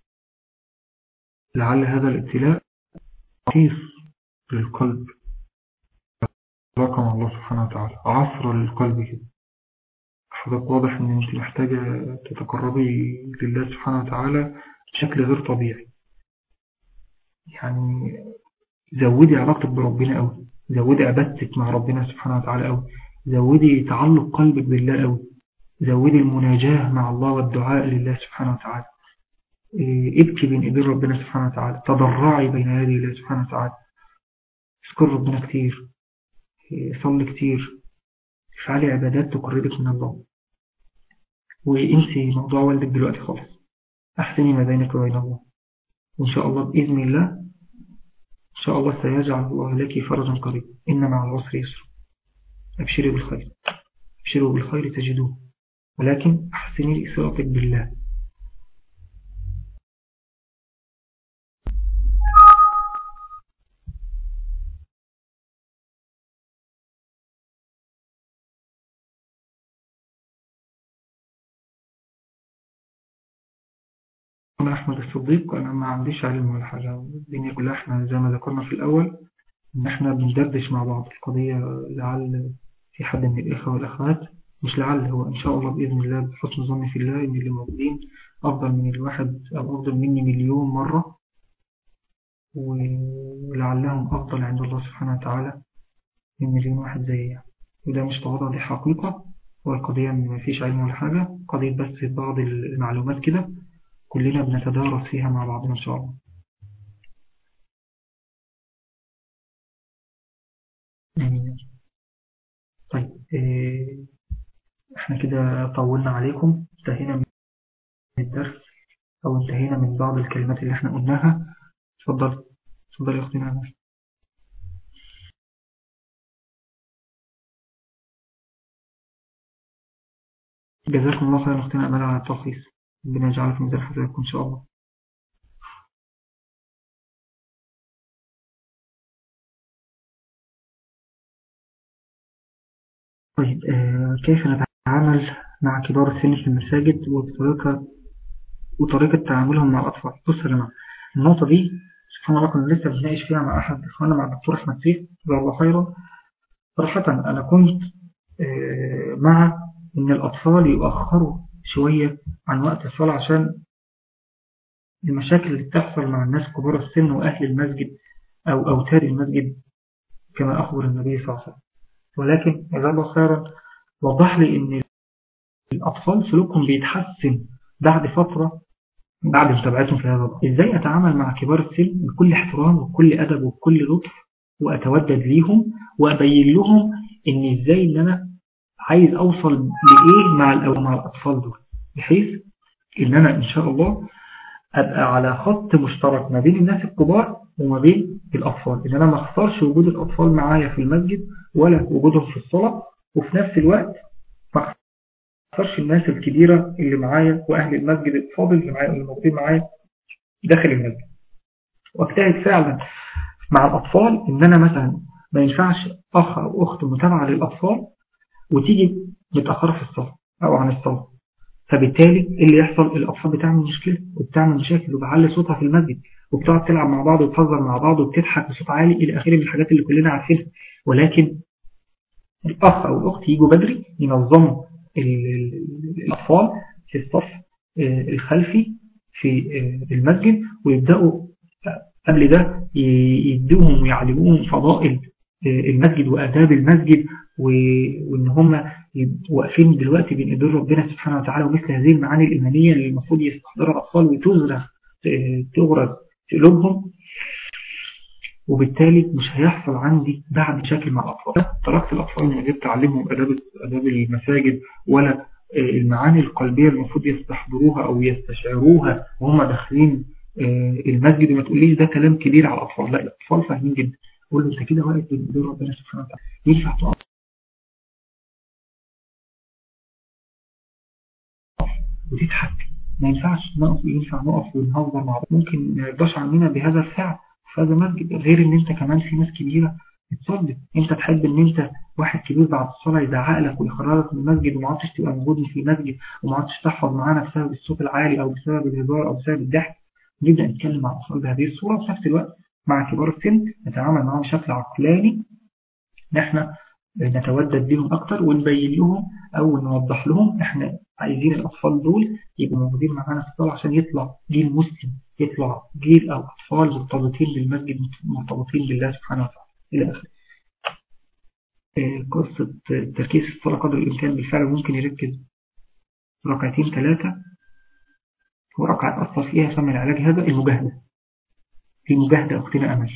لعل هذا الابتلاء عصير للقلب، رقم الله سبحانه وتعالى عصر للقلب كده. حضرتك واضح ان انت محتاجة تتقربي لله سبحانه وتعالى بشكل غير طبيعي. يعني زودي علاقتك بربنا قوي، زودي عبادتك مع ربنا سبحانه وتعالى قوي، زودي تعلق قلبك بالله قوي، زودي المناجاة مع الله والدعاء لله سبحانه وتعالى. ابكي بين ايدين ربنا سبحانه وتعالى، تضرعي بين يدي الله سبحانه وتعالى، اذكر ربنا كتير، صلي كتير، افعلي عبادات تقربك من الله، وانسي موضوع والدك دلوقتي خالص. احسني ما بينك وبين الله، وان شاء الله باذن الله ان شاء الله سيجعل الله لك فرجا قريبا. ان مع العسر يسر. ابشري بالخير، ابشروا بالخير تجدوه، ولكن احسني صلتك بالله. أنا أحمد الصديق. أنا ما عنديش علم ولا حاجة، الدنيا كلها إحنا زي ما ذكرنا في الأول إن إحنا بندردش مع بعض القضية. لعل في حد من الإخوة والأخوات، مش لعل، هو إن شاء الله بإذن الله بحسن ظني في الله إن اللي موجودين أفضل من الواحد أو أفضل مني مليون مرة، ولعلهم أفضل عند الله سبحانه وتعالى من مليون واحد زي يعني. وده مش تواضع، دي حقيقة. والقضية ما فيش علم ولا حاجة، قضية بس بعض المعلومات كده كلنا بنتدارس فيها مع بعضنا إن شاء الله. طيب احنا كده طولنا عليكم، انتهينا من الدرس أو انتهينا من بعض الكلمات اللي احنا قلناها. تفضل يا أختنا أمل. جزاكم الله خيرا أختنا أمل على التلخيص، ربنا يجعل في ميزان حسناتكم إن شاء الله. طيب كيف نتعامل مع كبار السن في المساجد وطريقة تعاملهم مع الأطفال؟ بص يا جماعة، النقطة دي سبحان الله كنا لسه بنناقش فيها مع أحد إخواننا، مع الدكتور أحمد سيف جزاه الله خيرا. صراحة أنا كنت مع إن الأطفال يؤخروا شوية عن وقت الصلاة عشان المشاكل اللي بتحصل مع الناس كبار السن وأهل المسجد أو أوتاد المسجد كما أخبر النبي صلى الله عليه وسلم. ولكن جزاه الله خيرا وضح لي إن الأطفال سلوكهم بيتحسن بعد فترة بعد متابعتهم في هذا الأمر. إزاي أتعامل مع كبار السن بكل احترام وكل أدب وكل لطف، وأتودد ليهم وأبين لهم إن إزاي إن أنا عايز أوصل لإيه مع الأطفال دول، بحيث إن أنا إن شاء الله أبقى على خط مشترك ما بين الناس الكبار وما بين الأطفال، إن أنا ما أختارش وجود الأطفال معايا في المسجد ولا وجودهم في الصلاة، وفي نفس الوقت ما أختارش الناس الكبيرة اللي معايا وأهل المسجد الفاضل اللي موجودين معايا داخل المسجد. واجتهد فعلا مع الأطفال إن أنا مثلا ما ينفعش أخ أو أخت متابعة للأطفال وتيجي متأخرة في الصلاة أو عن الصلاة، فبالتالي اللي يحصل الأطفال بتعمل مشكلة وبتعمل مشاكل وبعلي صوتها في المسجد وبتقعد تلعب مع بعض وتهزر مع بعض وبتضحك بصوت عالي إلى آخره من الحاجات اللي كلنا عارفينها. ولكن الأخ أو الأخت يجوا بدري ينظموا الأطفال في الصف الخلفي في المسجد، ويبدأوا قبل ده يدوهم ويعلموهم فضائل المسجد وآداب المسجد، وإن هم واقفين دلوقتي بين ايدين ربنا سبحانه وتعالى، ومثل هذه المعاني الإيمانية اللي المفروض يستحضرها الأطفال وتغرس في قلوبهم. وبالتالي مش هيحصل عندي بعد مشاكل مع الأطفال. تركت الأطفال من غير تعلمهم آداب المساجد ولا المعاني القلبية المفروض يستحضروها أو يستشعروها وهم داخلين المسجد. وما تقوليش ده كلام كبير على الأطفال، لا، الأطفال فاهمين جدا. قول له أنت كده واقف بين ايدين ربنا سبحانه وتعالى، ينفع تقف وتضحك؟ ما ينفعش نقف، ينفع نقف ونهزر مع بعض، ممكن ما يرضاش عننا بهذا الفعل في هذا المسجد. غير ان انت كمان في ناس كبيرة بتصلي، انت تحب ان انت واحد كبير بعد الصلاة يزعق لك ويخرجك من المسجد وما عادش تبقى موجود في المسجد وما عادش تحفظ معانا بسبب الصوت العالي او بسبب الهزار او بسبب الضحك. نبدأ نتكلم مع الأطفال بهذه الصورة، وفي نفس الوقت مع كبار السن نتعامل معهم بشكل عقلاني، نحن نتودد بهم أكتر ونبين لهم أو نوضح لهم إحنا عايزين الأطفال دول يبقوا موجودين معانا في الصلاة عشان يطلع جيل مسلم، يطلع جيل أو أطفال مرتبطين بالمسجد مرتبطين بالله سبحانه وتعالى إلى آخره. قصة التركيز في الصلاة قدر الإمكان بالفعل ممكن يركز ركعتين 3 وركعة أثر فيها، فمن العلاج هذا المجاهدة أختنا أمل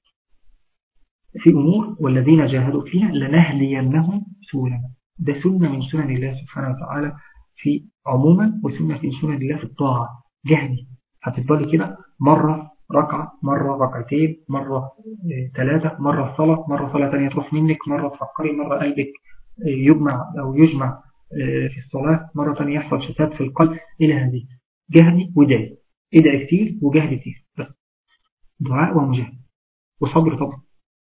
في أمور والذين جاهدوا فينا لنهدينهم سبلنا. ده سنة من سنن الله سبحانه وتعالى في عموما، وسنة من سنن الله في الطاعة. جهدي هتفضلي كده مرة ركعة، مرة ركعتين، مرة 3، مرة صلاة، مرة صلاة تانية تروح منك، مرة تفكري، مرة قلبك يجمع في الصلاة، مرة تانية يحصل شتات في القلب إلى هذه. جهدي ودعي، ادعي كتير وجهدي كتير، بس دعاء ومجاهد وصبر طبعا.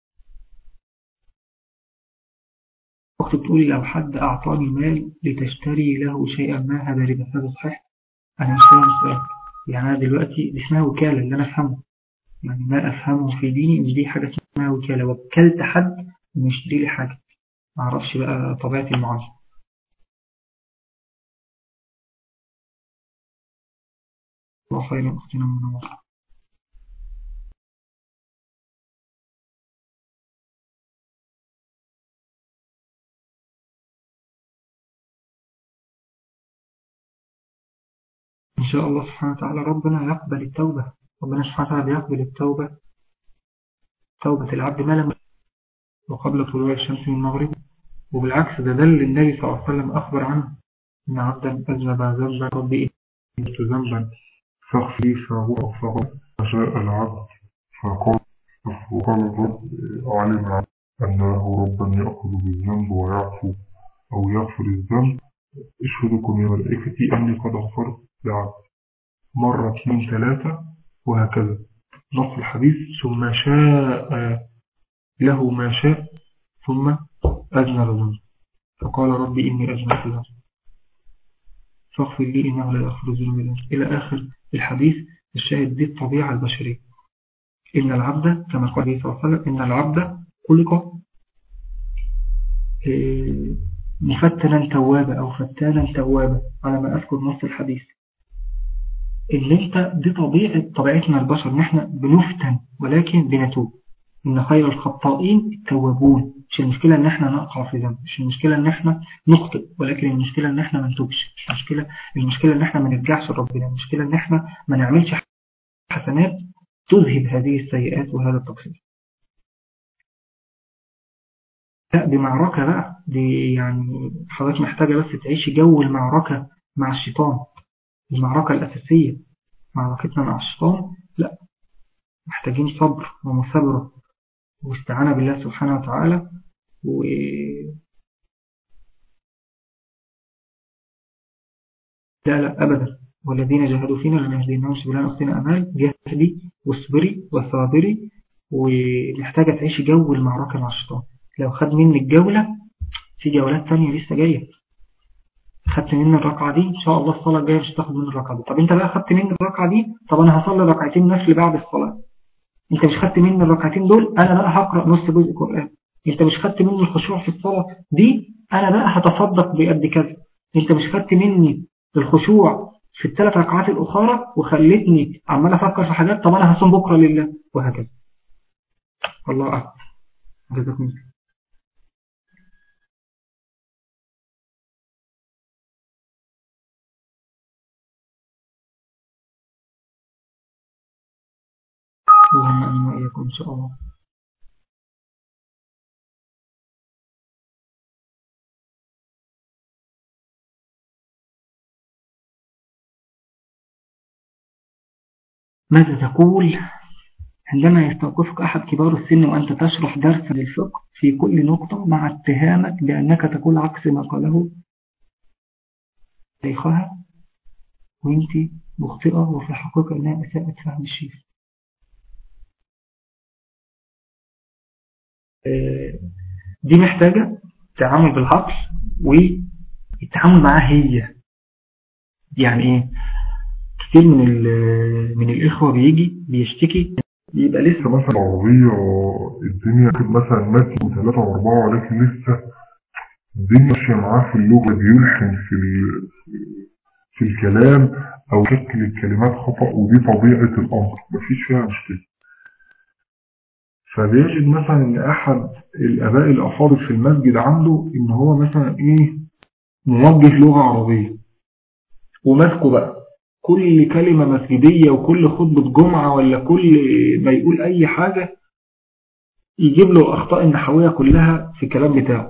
أختي بتقولي لو حد أعطاني مال لتشتري له شيئا ما هذا ربا، هذا صحيح؟ أنا مش فاهم السؤال. يعني أنا دلوقتي دي اسمها وكالة اللي أنا أفهمه، يعني ما أفهمه في ديني إن دي حاجة اسمها وكالة، وكلت حد إنه يشتري لي حاجة، ما أعرفش بقى طبيعة المعاملة. الله خير أختنا من الله. إن شاء الله سبحانه وتعالى ربنا يقبل التوبة، ربنا سبحانه وتعالى بيقبل التوبة، توبة العبد ما لم وقبل طلوع الشمس من المغرب. وبالعكس ده دل النبي صلى الله عليه وسلم أخبر عنه إن عبدا أذنب ذنبا ربي إنت ذنبا فاغفر لي فغفر فشاء العبد فقال وقال الرب علم أنه ربا يأخذ بالذنب ويعفو أو يغفر الذنب اشهدكم يا ملائكتي أني قد غفرت لعبد مرة 2 3 وهكذا نص الحديث. ثم شاء له ما شاء ثم أذنب ذنب فقال ربي إني أذنبت ذنب فاغفر لي إنه لا يغفر الذنوب إلى آخر الحديث. الشاهد دي الطبيعة البشرية، إن العبد كما قال عليه الصلاة والسلام إن العبد خلق مفتنا توابا أو فتانا توابا على ما أذكر نص الحديث. اللي انت دي طبيعتنا البشر، نحن بنفتن ولكن بنتوب. إن خير الخطائين التوابون. مش المشكلة ان احنا نقع في ذنب، مش المشكلة ان احنا نخطئ، ولكن المشكلة ان احنا ما نتوبش، مش المشكلة ان احنا ما نرجعش لربنا، المشكلة ان احنا ما نعملش حسنات تذهب هذه السيئات وهذا التقصير. لا دي معركة بقى، دي يعني حضرتك محتاجة بس تعيشي جو المعركة مع الشيطان، المعركة الأساسية معركتنا مع الشيطان. لا محتاجين صبر ومثابرة واستعانة بالله سبحانه وتعالى لا أبدا، والذين جاهدوا فينا لنهدينهم سبلنا. أختنا أمال جاهدي واصبري وصابري، ومحتاجة تعيشي جو المعركة مع الشيطان. لو خد مني الجولة في جولات تانية لسه جاية، خدت مني الركعة دي إن شاء الله الصلاة الجاية مش تاخد مني الركعة دي. طب انت بقى خدت مني الركعة دي، طب انا هصلي ركعتين نفل بعد الصلاة. انت مش خدت مني الركعتين دول، انا بقى هقرأ نص جزء قرآن. انت مش خدت مني الخشوع في الصلاة دي، انا بقى هتصدق بقد كذا. انت مش خدت مني الخشوع في ال3 ركعات الأخرى وخلتني عمال أفكر في حاجات، طب أنا هصوم بكرة لله، وهكذا. الله أعلم. جزاكم الله. اللهم أمين وإياكم إن شاء الله. ماذا تقول عندما يستوقفك أحد كبار السن وأنت تشرح درسا للفقه في كل نقطة مع اتهامك بأنك تقول عكس ما قاله شيخها وأنت مخطئة وفي الحقيقة أنها أساءت فهم الشيخ؟ دي محتاجة تعامل بالعقل والتعامل معها هي. يعني إيه؟ كتير من الإخوة بيشتكي يبقى لسه مثلا عربية الدنيا مثلا ماشي 3 و4 ولكن لسه الدنيا ماشية معاه في اللغة، بيلحن في الكلام أو شكل الكلمات خطأ، ودي طبيعة الأمر مفيش فيها مشكلة. فبيجد مثلا إن أحد الآباء الأفاضل في المسجد عنده إن هو مثلا موجه لغة عربية وماسكه بقى كل كلمة مسجدية وكل خطبة جمعة ولا كل ما يقول أي حاجة يجيب له أخطاء النحوية كلها في الكلام بتاعه.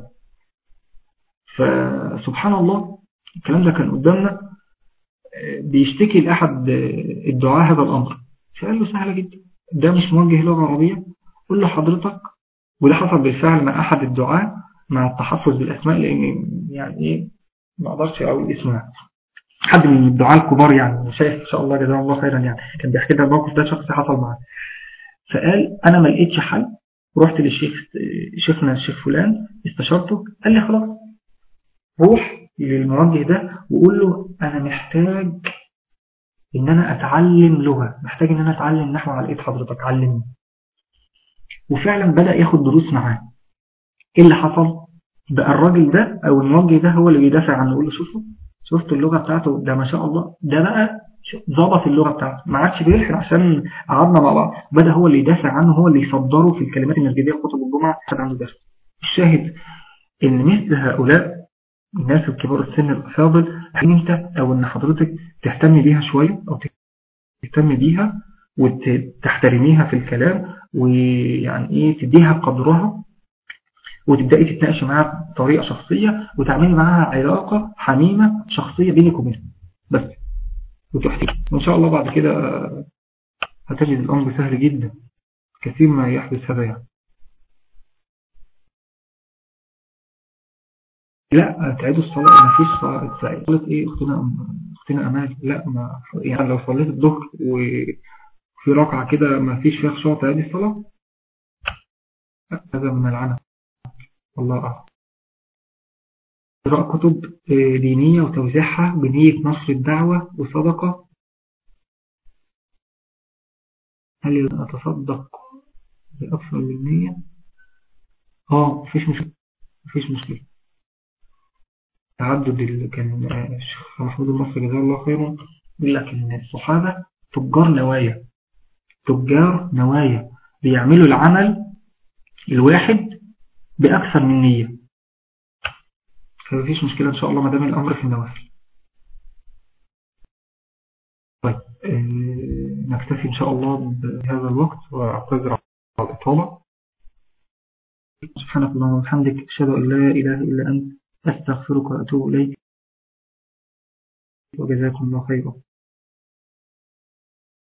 فسبحان الله الكلام ده كان قدامنا، بيشتكي لأحد الدعاء هذا الأمر، فقال له سهلة جدا، ده مش موجه لغة عربية، قل له حضرتك. وده حصل بالفعل مع أحد الدعاء مع التحفظ بالأسماء، لأن يعني ما أقدرش أقول اسمها، حد من الدعاء الكبار يعني شايف إن شاء الله جزاه الله خيرا، يعني كان بيحكي لنا الموقف ده شخص حصل معاه. فقال أنا ما لقيتش حل، ورحت شيخنا الشيخ فلان استشرته، قال لي خلاص روح للموجه ده وقول له أنا محتاج إن أنا أتعلم لغة، محتاج إن أنا أتعلم نحو على إيد حضرتك، علمني. وفعلا بدأ ياخد دروس معاه. إيه اللي حصل؟ بقى الراجل ده أو الموجه ده هو اللي بيدافع عنه، يقول له شفت اللغة بتاعته ده ما شاء الله، ده بقى ظبط اللغة بتاعته، ما عادش بيلحن عشان قعدنا مع بعض، بدأ هو اللي يدافع عنه، هو اللي يصدره في الكلمات المسجدية وخطب الجمعة حد عنده درس. الشاهد إن مثل هؤلاء الناس الكبار السن الأفاضل حين أنت أو إن حضرتك تهتم بيها شوية أو تهتم بيها وتحترميها في الكلام، ويعني إيه تديها قدرها، وتبدأي تتناقش معاها بطريقة شخصية، وتعملي معاها علاقة حميمة شخصية بينك وبينها بس، وتحتي وإن شاء الله بعد كده هتجد الأمر سهل جدا. كثير ما يحدث هذا يعني. لا تعيدوا الصلاة، ما فيش صلاة ايه اختنا امال، لا ما يعني لو صليت الظهر وفي ركعة كده ما فيش فيها خشوع تعيدي الصلاة، هذا من العنف. والله أعلم. قراءة كتب دينية وتوزيعها بنية نشر الدعوة وصدقة، هل أتصدق بأكثر من نية؟ مفيش مشكلة. تعدد اللي كان الشيخ محمود المصري جزاه الله خيرا يقول لك ان الصحابة تجار نوايا بيعملوا العمل الواحد بأكثر من نية، فمفيش مشكلة إن شاء الله ما دام الأمر في النوافل. طيب نكتفي إن شاء الله بهذا الوقت، وأعتذر على الإطالة. سبحانك اللهم وبحمدك، أشهد أن لا إله إلا أنت، أستغفرك وأتوب إليك، وجزاكم الله خيرا.